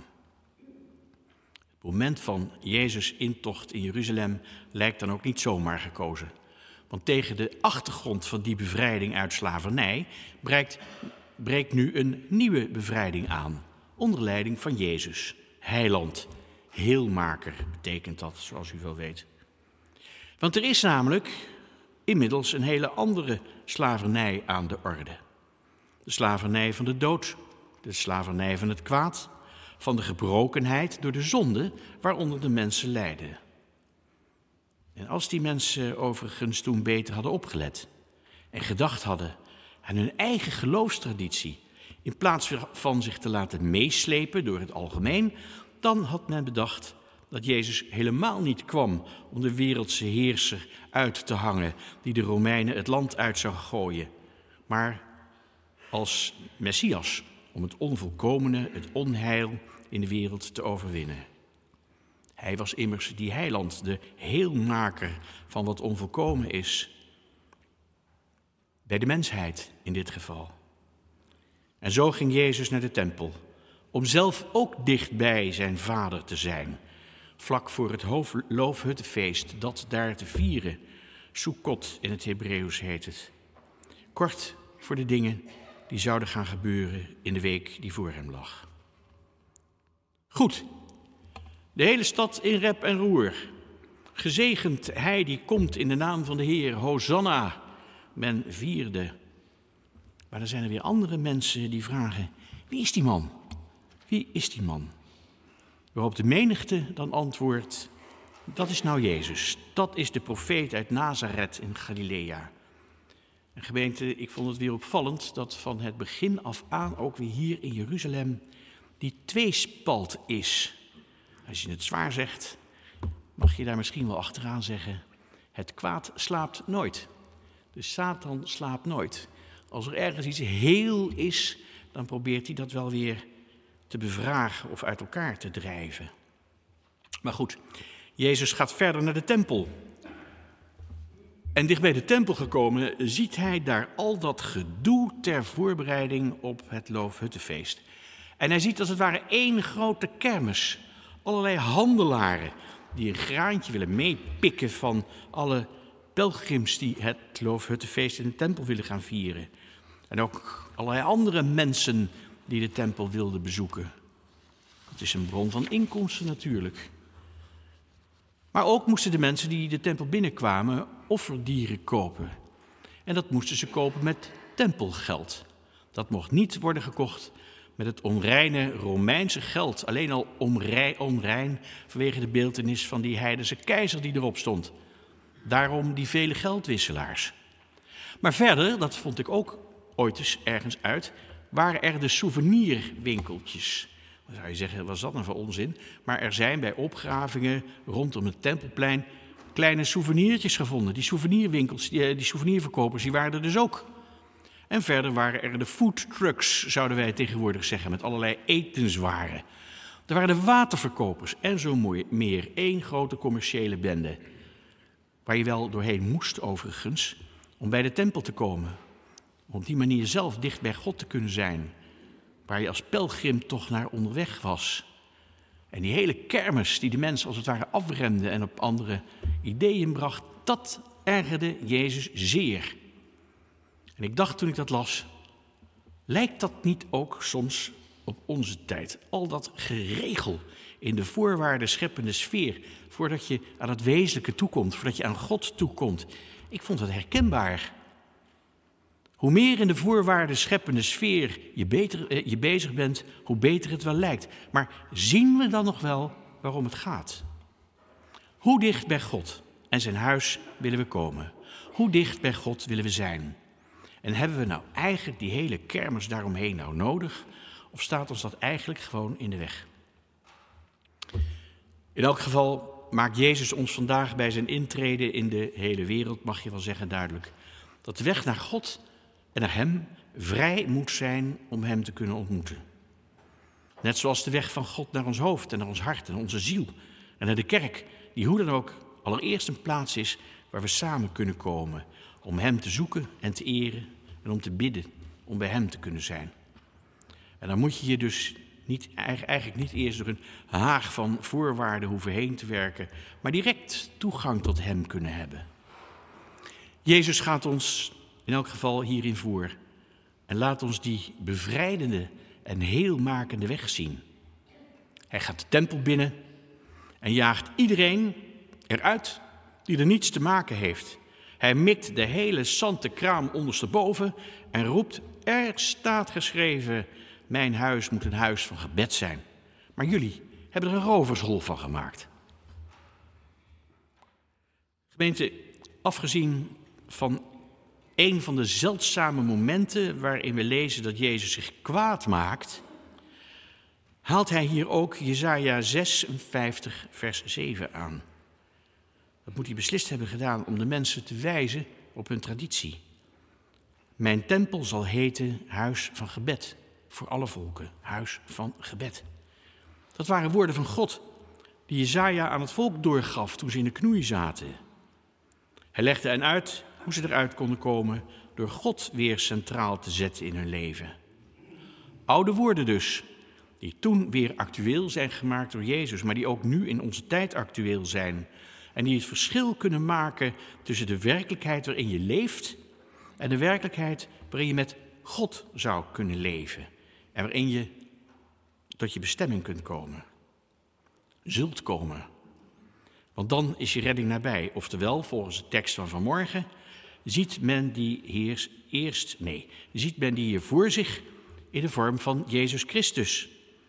Het moment van Jezus' intocht in Jeruzalem lijkt dan ook niet zomaar gekozen. Want tegen de achtergrond van die bevrijding uit slavernij breekt, breekt nu een nieuwe bevrijding aan, onder leiding van Jezus, heiland, heelmaker betekent dat, zoals u wel weet. Want er is namelijk inmiddels een hele andere slavernij aan de orde. De slavernij van de dood, de slavernij van het kwaad, van de gebrokenheid door de zonde waaronder de mensen lijden. En als die mensen overigens toen beter hadden opgelet en gedacht hadden aan hun eigen geloofstraditie, in plaats van zich te laten meeslepen door het algemeen, dan had men bedacht dat Jezus helemaal niet kwam om de wereldse heerser uit te hangen die de Romeinen het land uit zou gooien, maar als Messias om het onvolkomene, het onheil in de wereld te overwinnen. Hij was immers die heiland, de heelmaker van wat onvolkomen is. Bij de mensheid in dit geval. En zo ging Jezus naar de tempel, om zelf ook dichtbij zijn vader te zijn. Vlak voor het Loofhuttenfeest, dat daar te vieren. Sukkot in het Hebreeuws heet het. Kort voor de dingen die zouden gaan gebeuren in de week die voor hem lag. Goed, de hele stad in rep en roer. Gezegend hij die komt in de naam van de Heer, Hosanna. Men vierde. Maar dan zijn er weer andere mensen die vragen, wie is die man? Wie is die man? Waarop de menigte dan antwoordt, dat is nou Jezus. Dat is de profeet uit Nazareth in Galilea. En gemeente, ik vond het weer opvallend dat van het begin af aan ook weer hier in Jeruzalem die tweespalt is. Als je het zwaar zegt, mag je daar misschien wel achteraan zeggen, het kwaad slaapt nooit. De Satan slaapt nooit. Als er ergens iets heel is, dan probeert hij dat wel weer te bevragen of uit elkaar te drijven. Maar goed, Jezus gaat verder naar de tempel. En dicht bij de tempel gekomen ziet hij daar al dat gedoe ter voorbereiding op het Loofhuttenfeest. En hij ziet als het ware één grote kermis. Allerlei handelaren die een graantje willen meepikken van alle pelgrims die het Loofhuttenfeest in de tempel willen gaan vieren. En ook allerlei andere mensen die de tempel wilden bezoeken. Het is een bron van inkomsten natuurlijk. Maar ook moesten de mensen die de tempel binnenkwamen offerdieren kopen. En dat moesten ze kopen met tempelgeld. Dat mocht niet worden gekocht met het onreine Romeinse geld. Alleen al onrein, onrein vanwege de beeltenis van die heidense keizer die erop stond. Daarom die vele geldwisselaars. Maar verder, dat vond ik ook ooit eens ergens uit, waren er de souvenirwinkeltjes. Dan zou je zeggen, wat was dat nou voor onzin? Maar er zijn bij opgravingen rondom het Tempelplein kleine souvenirtjes gevonden. Die souvenirwinkels, die, die souvenirverkopers, die waren er dus ook. En verder waren er de food trucks, zouden wij tegenwoordig zeggen, met allerlei etenswaren. Er waren de waterverkopers en zo meer. Eén grote commerciële bende. Waar je wel doorheen moest overigens, om bij de tempel te komen. Om op die manier zelf dicht bij God te kunnen zijn. Waar je als pelgrim toch naar onderweg was. En die hele kermis die de mensen als het ware afremde en op andere ideeën bracht, dat ergerde Jezus zeer. En ik dacht toen ik dat las, lijkt dat niet ook soms op onze tijd? Al dat geregel in de voorwaarden scheppende sfeer, voordat je aan het wezenlijke toekomt, voordat je aan God toekomt. Ik vond het herkenbaar. Hoe meer in de voorwaarden scheppende sfeer je, beter, eh, je bezig bent, hoe beter het wel lijkt. Maar zien we dan nog wel waarom het gaat? Hoe dicht bij God en zijn huis willen we komen? Hoe dicht bij God willen we zijn? En hebben we nou eigenlijk die hele kermis daaromheen nou nodig? Of staat ons dat eigenlijk gewoon in de weg? In elk geval maakt Jezus ons vandaag bij zijn intrede in de hele wereld, mag je wel zeggen, duidelijk. Dat de weg naar God en naar hem vrij moet zijn om hem te kunnen ontmoeten. Net zoals de weg van God naar ons hoofd en naar ons hart en onze ziel en naar de kerk, die hoe dan ook allereerst een plaats is waar we samen kunnen komen om hem te zoeken en te eren en om te bidden om bij hem te kunnen zijn. En dan moet je je dus niet, eigenlijk niet eerst door een haag van voorwaarden hoeven heen te werken, maar direct toegang tot hem kunnen hebben. Jezus gaat ons in elk geval hierin voor en laat ons die bevrijdende en heelmakende weg zien. Hij gaat de tempel binnen en jaagt iedereen eruit die er niets te maken heeft. Hij mikt de hele zante kraam ondersteboven en roept, er staat geschreven, mijn huis moet een huis van gebed zijn. Maar jullie hebben er een rovershol van gemaakt. Gemeente, afgezien van een van de zeldzame momenten waarin we lezen dat Jezus zich kwaad maakt, haalt hij hier ook Jesaja zesenvijftig vers zeven aan. Dat moet hij beslist hebben gedaan om de mensen te wijzen op hun traditie. Mijn tempel zal heten huis van gebed, voor alle volken, huis van gebed. Dat waren woorden van God, die Jesaja aan het volk doorgaf toen ze in de knoei zaten. Hij legde hen uit hoe ze eruit konden komen door God weer centraal te zetten in hun leven. Oude woorden dus, die toen weer actueel zijn gemaakt door Jezus, maar die ook nu in onze tijd actueel zijn. En die het verschil kunnen maken tussen de werkelijkheid waarin je leeft en de werkelijkheid waarin je met God zou kunnen leven. En waarin je tot je bestemming kunt komen. Zult komen. Want dan is je redding nabij. Oftewel, volgens de tekst van vanmorgen, ziet men die hier eerst, nee, ziet men die hier voor zich in de vorm van Jezus Christus.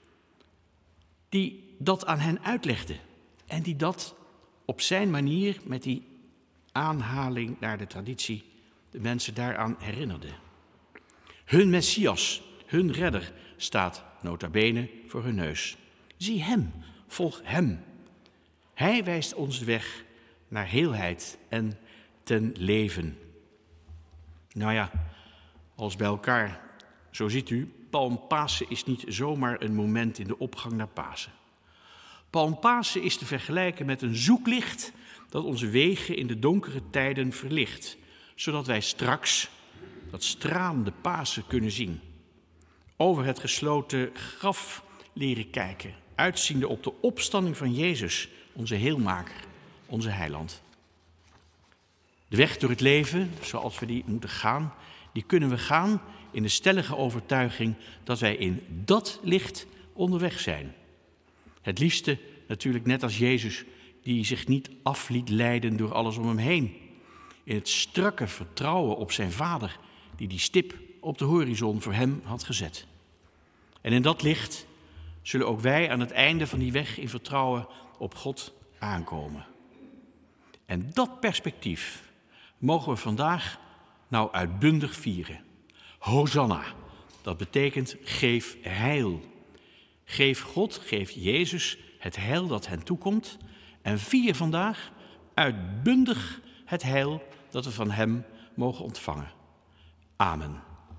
Die dat aan hen uitlegde. En die dat op zijn manier, met die aanhaling naar de traditie, de mensen daaraan herinnerde. Hun Messias, hun redder, staat nota bene voor hun neus. Zie hem, volg hem. Hij wijst ons de weg naar heelheid en ten leven. Nou ja, alles bij elkaar. Zo ziet u, Palmpasen is niet zomaar een moment in de opgang naar Pasen. Palmpasen is te vergelijken met een zoeklicht dat onze wegen in de donkere tijden verlicht, zodat wij straks dat stralende Pasen kunnen zien. Over het gesloten graf leren kijken, uitziende op de opstanding van Jezus, onze heelmaker, onze heiland. De weg door het leven, zoals we die moeten gaan, die kunnen we gaan in de stellige overtuiging dat wij in dat licht onderweg zijn. Het liefste natuurlijk net als Jezus, die zich niet af liet leiden door alles om hem heen. In het strakke vertrouwen op zijn Vader, die die stip op de horizon voor hem had gezet. En in dat licht zullen ook wij aan het einde van die weg in vertrouwen op God aankomen. En dat perspectief mogen we vandaag nou uitbundig vieren. Hosanna, dat betekent geef heil. Geef God, geef Jezus het heil dat hen toekomt en vier vandaag uitbundig het heil dat we van hem mogen ontvangen. Amen.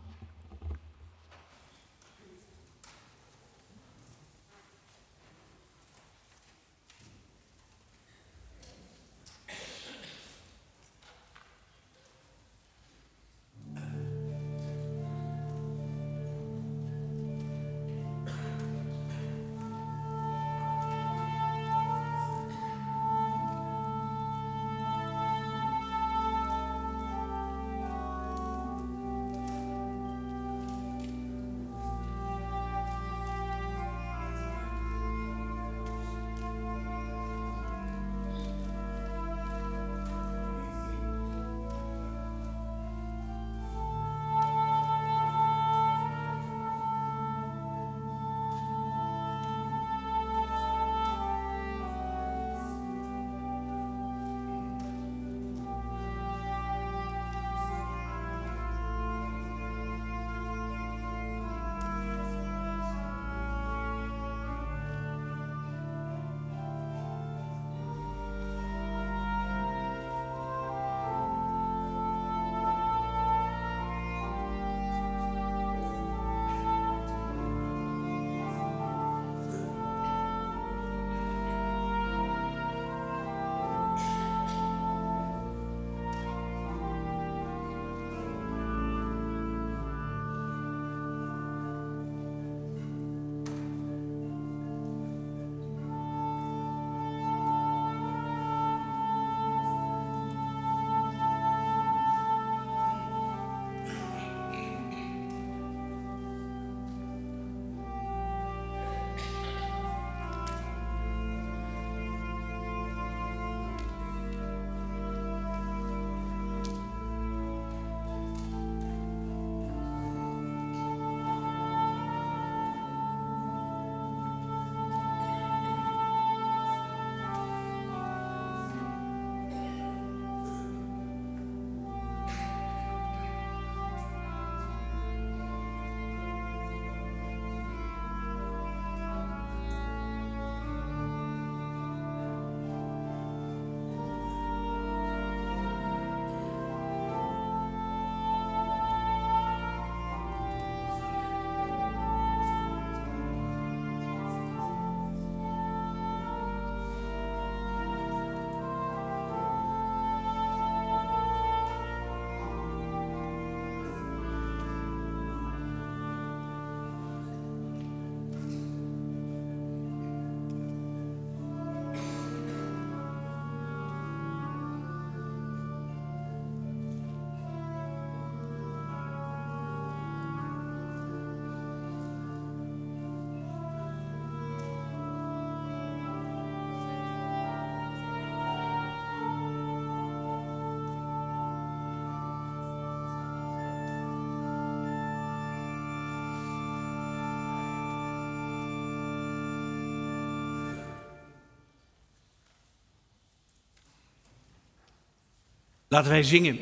Laten wij zingen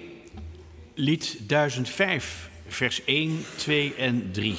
lied duizend vijf, vers één, twee en drie.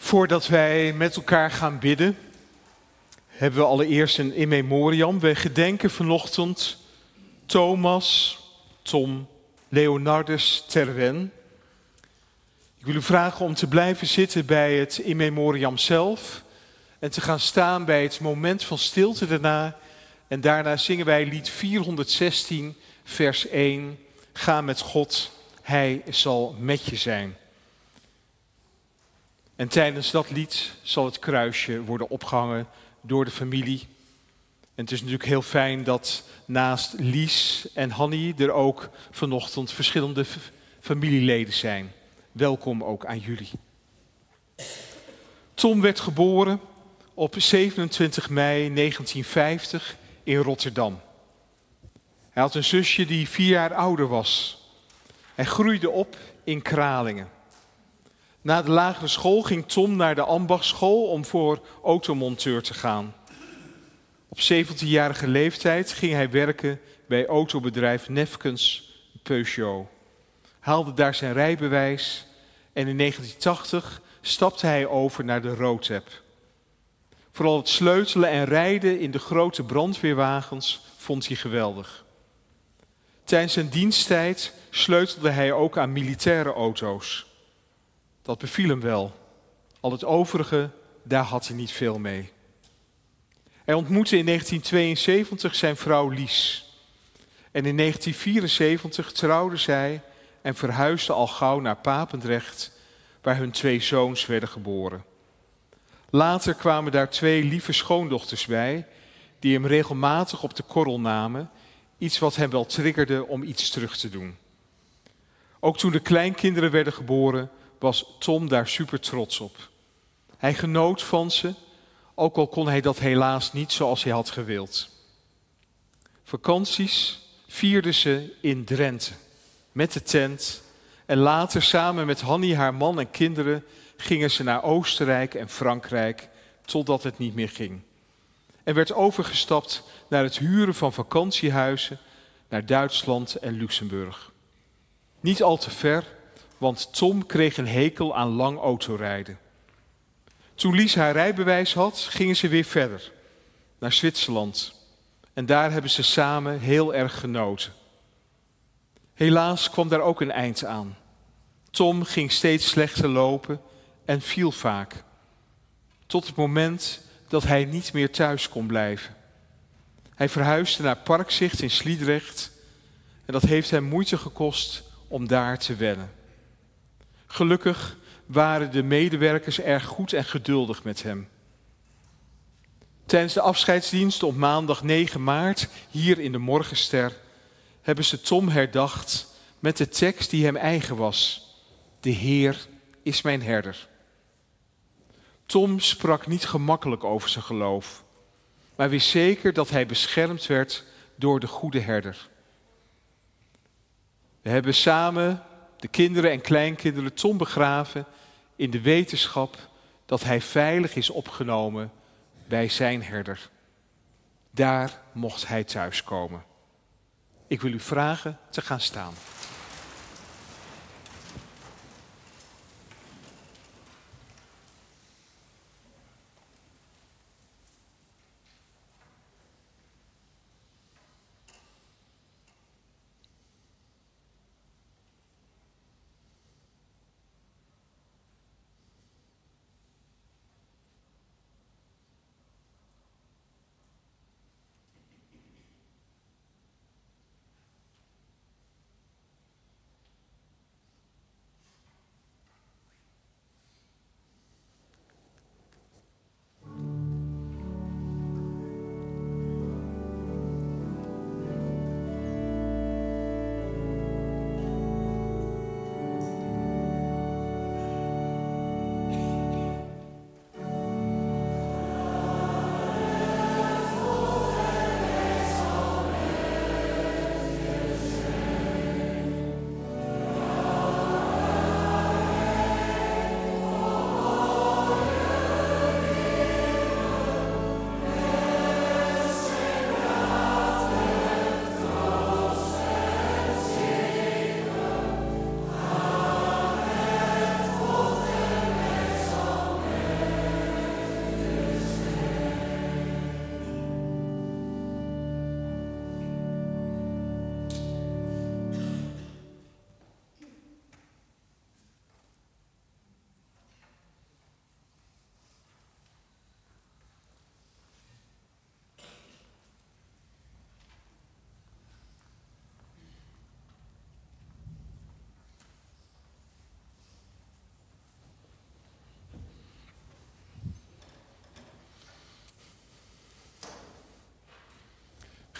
Voordat wij met elkaar gaan bidden, hebben we allereerst een in memoriam. We gedenken vanochtend Thomas, Tom, Leonardus Terwen. Ik wil u vragen om te blijven zitten bij het in memoriam zelf en te gaan staan bij het moment van stilte daarna. En daarna zingen wij lied vierhonderdzestien, vers één. Ga met God, Hij zal met je zijn. En tijdens dat lied zal het kruisje worden opgehangen door de familie. En het is natuurlijk heel fijn dat naast Lies en Hanny er ook vanochtend verschillende f- familieleden zijn. Welkom ook aan jullie. Tom werd geboren op zevenentwintig mei negentienvijftig in Rotterdam. Hij had een zusje die vier jaar ouder was. Hij groeide op in Kralingen. Na de lagere school ging Tom naar de ambachtschool om voor automonteur te gaan. Op zeventienjarige leeftijd ging hij werken bij autobedrijf Nefkens Peugeot. Haalde daar zijn rijbewijs en in negentien tachtig stapte hij over naar de Rotep. Vooral het sleutelen en rijden in de grote brandweerwagens vond hij geweldig. Tijdens zijn diensttijd sleutelde hij ook aan militaire auto's. Dat beviel hem wel. Al het overige, daar had hij niet veel mee. Hij ontmoette in negentien tweeënzeventig zijn vrouw Lies. En in negentien vierenzeventig trouwden zij en verhuisden al gauw naar Papendrecht, waar hun twee zoons werden geboren. Later kwamen daar twee lieve schoondochters bij, die hem regelmatig op de korrel namen, iets wat hem wel triggerde om iets terug te doen. Ook toen de kleinkinderen werden geboren, was Tom daar super trots op. Hij genoot van ze, ook al kon hij dat helaas niet zoals hij had gewild. Vakanties vierden ze in Drenthe, met de tent. En later samen met Hanny, haar man en kinderen, gingen ze naar Oostenrijk en Frankrijk, totdat het niet meer ging. Er werd overgestapt naar het huren van vakantiehuizen naar Duitsland en Luxemburg. Niet al te ver, want Tom kreeg een hekel aan lang autorijden. Toen Lies haar rijbewijs had, gingen ze weer verder, naar Zwitserland. En daar hebben ze samen heel erg genoten. Helaas kwam daar ook een eind aan. Tom ging steeds slechter lopen en viel vaak. Tot het moment dat hij niet meer thuis kon blijven. Hij verhuisde naar Parkzicht in Sliedrecht en dat heeft hem moeite gekost om daar te wennen. Gelukkig waren de medewerkers erg goed en geduldig met hem. Tijdens de afscheidsdienst op maandag negen maart, hier in de Morgenster, hebben ze Tom herdacht met de tekst die hem eigen was. De Heer is mijn herder. Tom sprak niet gemakkelijk over zijn geloof, maar wist zeker dat hij beschermd werd door de goede herder. We hebben samen, de kinderen en kleinkinderen, Tom begraven in de wetenschap dat hij veilig is opgenomen bij zijn herder. Daar mocht hij thuiskomen. Ik wil u vragen te gaan staan.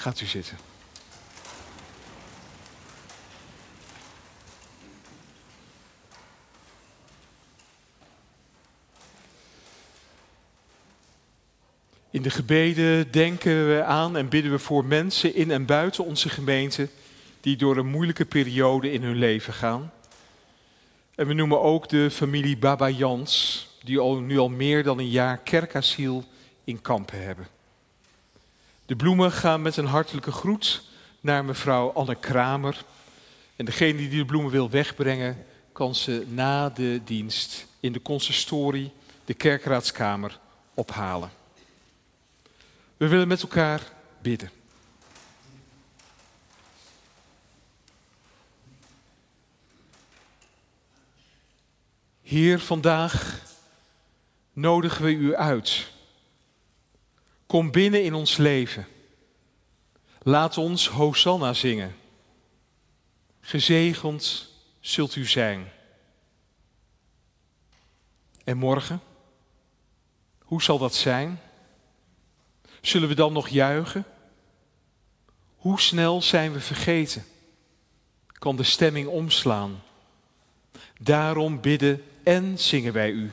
Gaat u zitten. In de gebeden denken we aan en bidden we voor mensen in en buiten onze gemeente die door een moeilijke periode in hun leven gaan. En we noemen ook de familie Baba Jans, die al, nu al meer dan een jaar kerkasiel in Kampen hebben. De bloemen gaan met een hartelijke groet naar mevrouw Anne Kramer. En degene die de bloemen wil wegbrengen, kan ze na de dienst in de consistorie, de kerkraadskamer, ophalen. We willen met elkaar bidden. Heer, vandaag nodigen we u uit. Kom binnen in ons leven. Laat ons Hosanna zingen. Gezegend zult u zijn. En morgen? Hoe zal dat zijn? Zullen we dan nog juichen? Hoe snel zijn we vergeten? Kan de stemming omslaan? Daarom bidden en zingen wij u.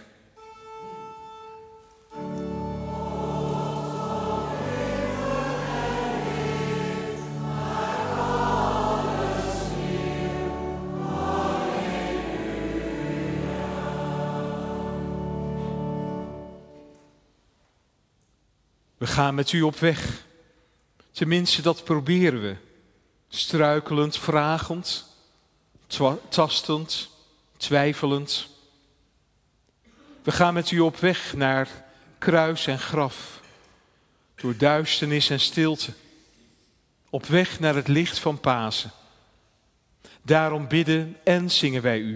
We gaan met u op weg. Tenminste, dat proberen we. Struikelend, vragend, twa- tastend, twijfelend. We gaan met u op weg naar kruis en graf. Door duisternis en stilte. Op weg naar het licht van Pasen. Daarom bidden en zingen wij u.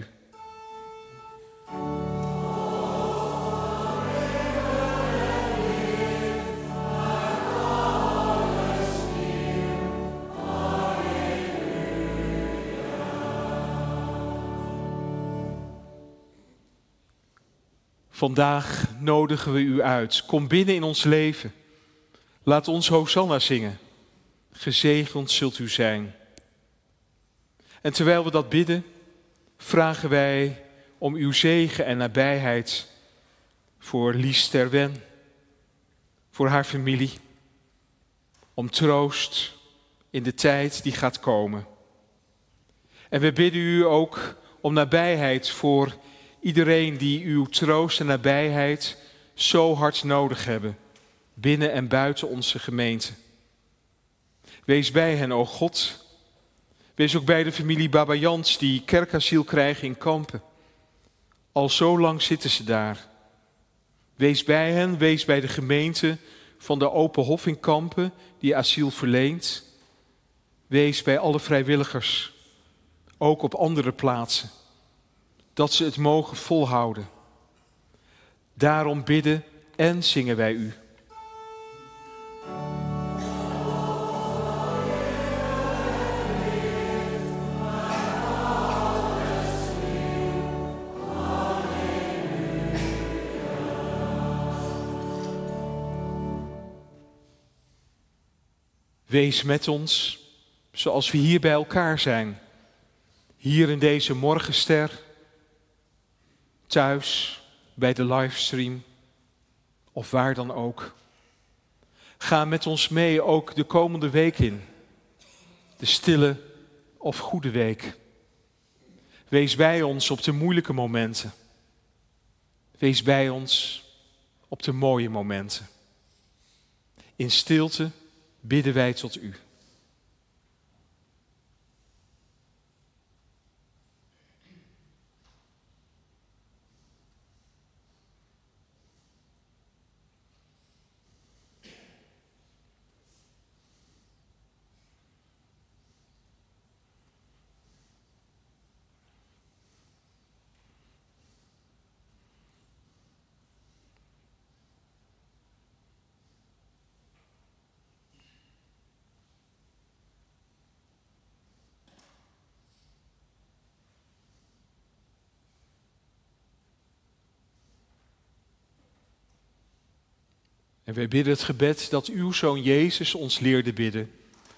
Vandaag nodigen we u uit. Kom binnen in ons leven. Laat ons Hosanna zingen. Gezegend zult u zijn. En terwijl we dat bidden, vragen wij om uw zegen en nabijheid voor Lies Terwen, voor haar familie, om troost in de tijd die gaat komen. En we bidden u ook om nabijheid voor iedereen die uw troost en nabijheid zo hard nodig hebben, binnen en buiten onze gemeente. Wees bij hen, o God. Wees ook bij de familie Baba Jans die kerkasiel krijgen in Kampen. Al zo lang zitten ze daar. Wees bij hen, wees bij de gemeente van de Open Hof in Kampen die asiel verleent. Wees bij alle vrijwilligers, ook op andere plaatsen, dat ze het mogen volhouden. Daarom bidden en zingen wij u. Wees met ons, zoals we hier bij elkaar zijn. Hier in deze morgenster, thuis, bij de livestream of waar dan ook. Ga met ons mee ook de komende week in. De stille of goede week. Wees bij ons op de moeilijke momenten. Wees bij ons op de mooie momenten. In stilte bidden wij tot u. En wij bidden het gebed dat uw Zoon Jezus ons leerde bidden.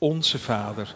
Onze Vader.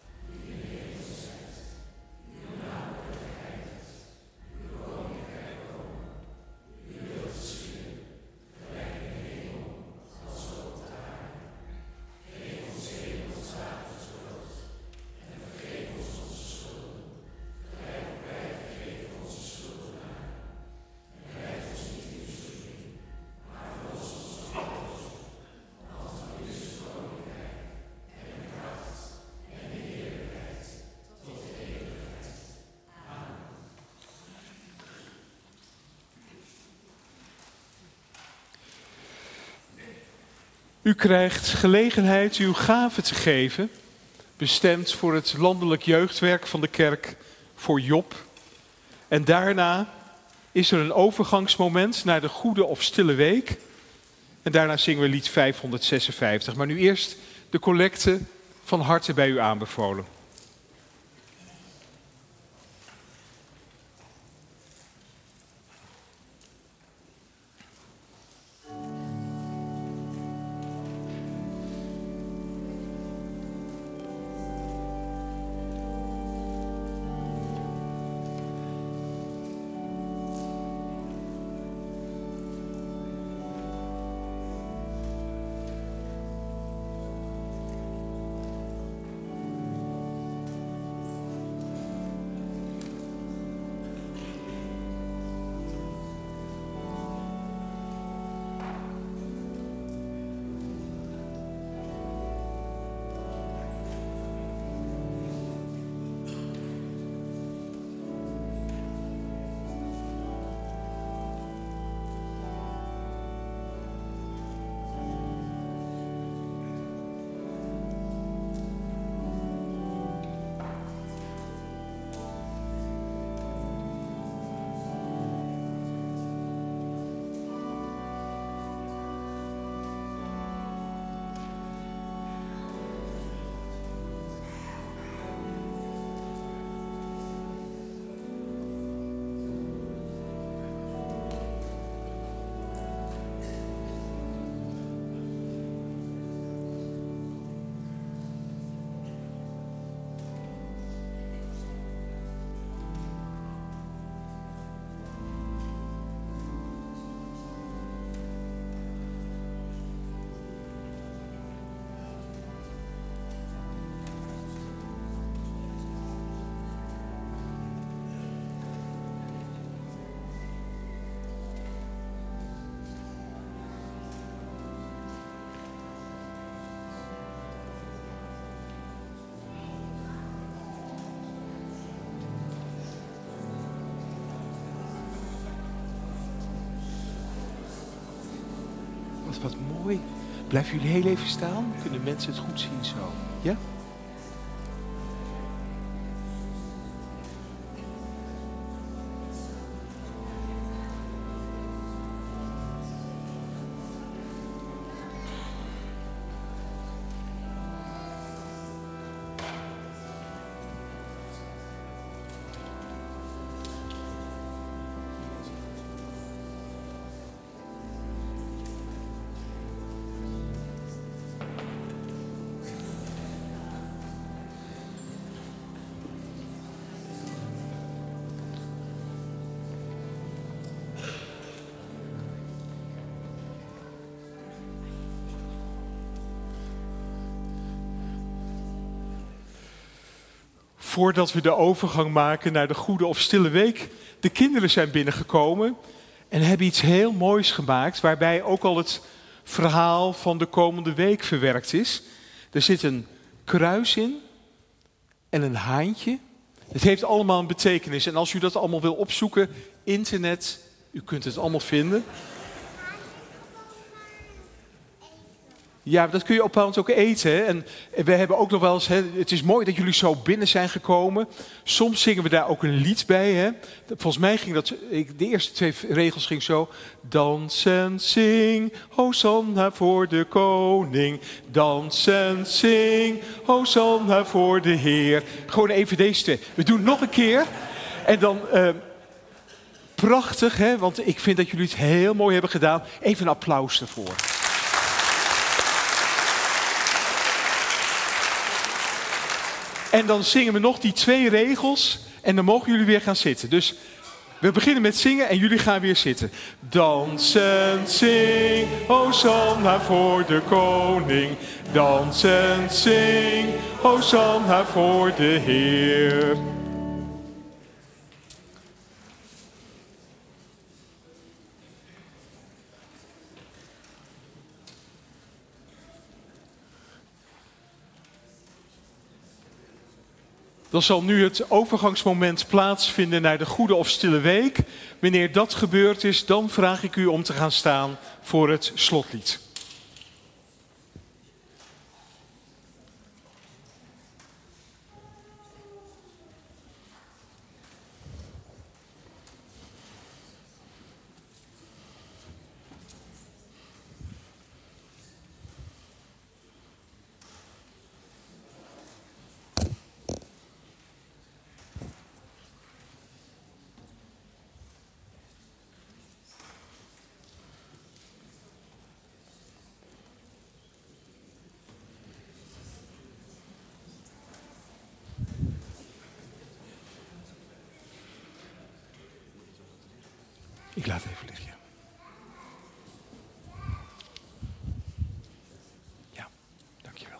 U krijgt gelegenheid uw gave te geven, bestemd voor het landelijk jeugdwerk van de kerk voor Job. En daarna is er een overgangsmoment naar de Goede of Stille Week. En daarna zingen we lied vijfhonderdzesenvijftig. Maar nu eerst de collecte van harte bij u aanbevolen. Wat mooi. Blijven jullie heel even staan? Kunnen mensen het goed zien zo? Ja? Voordat we de overgang maken naar de Goede of Stille Week, de kinderen zijn binnengekomen en hebben iets heel moois gemaakt, waarbij ook al het verhaal van de komende week verwerkt is. Er zit een kruis in en een haantje. Het heeft allemaal een betekenis. En als u dat allemaal wil opzoeken, internet, u kunt het allemaal vinden. Ja, dat kun je op een bepaald moment ook eten. Hè? En we hebben ook nog wel eens, hè, het is mooi dat jullie zo binnen zijn gekomen. Soms zingen we daar ook een lied bij. Hè? Volgens mij ging dat, de eerste twee regels ging zo. Dans en zing, Hosanna voor de koning. Dans en zing, Hosanna voor de Heer. Gewoon even deze twee. We doen het nog een keer. En dan, uh, prachtig, hè? Want ik vind dat jullie het heel mooi hebben gedaan. Even een applaus daarvoor. En dan zingen we nog die twee regels en dan mogen jullie weer gaan zitten. Dus we beginnen met zingen en jullie gaan weer zitten. Dansend zing, Hosanna voor de koning. Dansend zing, Hosanna voor de Heer. Dan zal nu het overgangsmoment plaatsvinden naar de Goede of Stille Week. Wanneer dat gebeurd is, dan vraag ik u om te gaan staan voor het slotlied. Ik laat even liggen. Ja, dankjewel.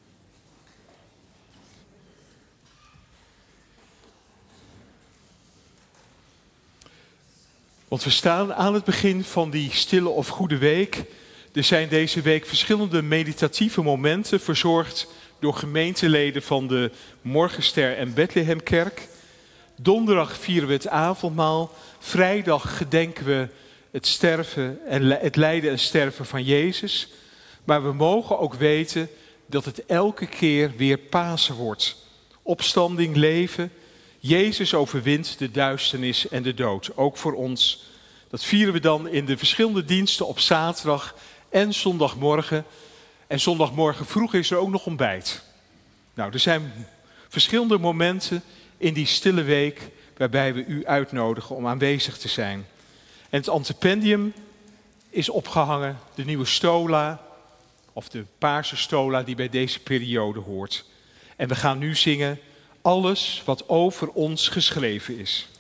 Want we staan aan het begin van die stille of goede week. Er zijn deze week verschillende meditatieve momenten verzorgd door gemeenteleden van de Morgenster en Bethlehemkerk. Donderdag vieren we het avondmaal. Vrijdag gedenken we het sterven en het lijden en sterven van Jezus. Maar we mogen ook weten dat het elke keer weer Pasen wordt. Opstanding, leven. Jezus overwint de duisternis en de dood. Ook voor ons. Dat vieren we dan in de verschillende diensten op zaterdag en zondagmorgen. En zondagmorgen vroeg is er ook nog ontbijt. Nou, er zijn verschillende momenten in die stille week waarbij we u uitnodigen om aanwezig te zijn. En het antependium is opgehangen, de nieuwe stola, of de paarse stola die bij deze periode hoort. En we gaan nu zingen Alles wat over ons geschreven is.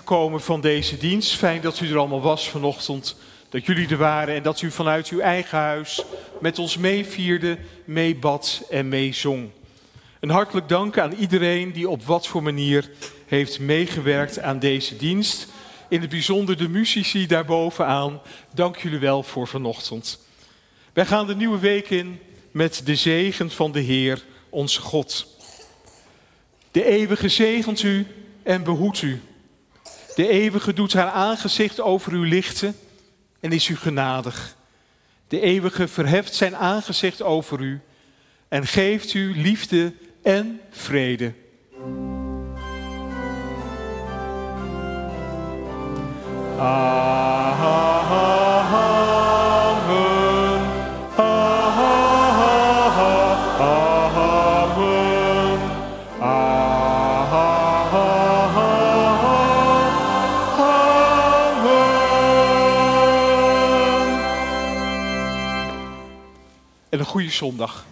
gekomen van deze dienst. Fijn dat u er allemaal was vanochtend, dat jullie er waren en dat u vanuit uw eigen huis met ons meevierde, meebad en meezong. Een hartelijk dank aan iedereen die op wat voor manier heeft meegewerkt aan deze dienst. In het bijzonder de muzici daarbovenaan. Dank jullie wel voor vanochtend. Wij gaan de nieuwe week in met de zegen van de Heer, onze God. De eeuwige zegent u en behoedt u. De eeuwige doet haar aangezicht over u lichten en is u genadig. De eeuwige verheft zijn aangezicht over u en geeft u liefde en vrede. Amen. En een goede zondag.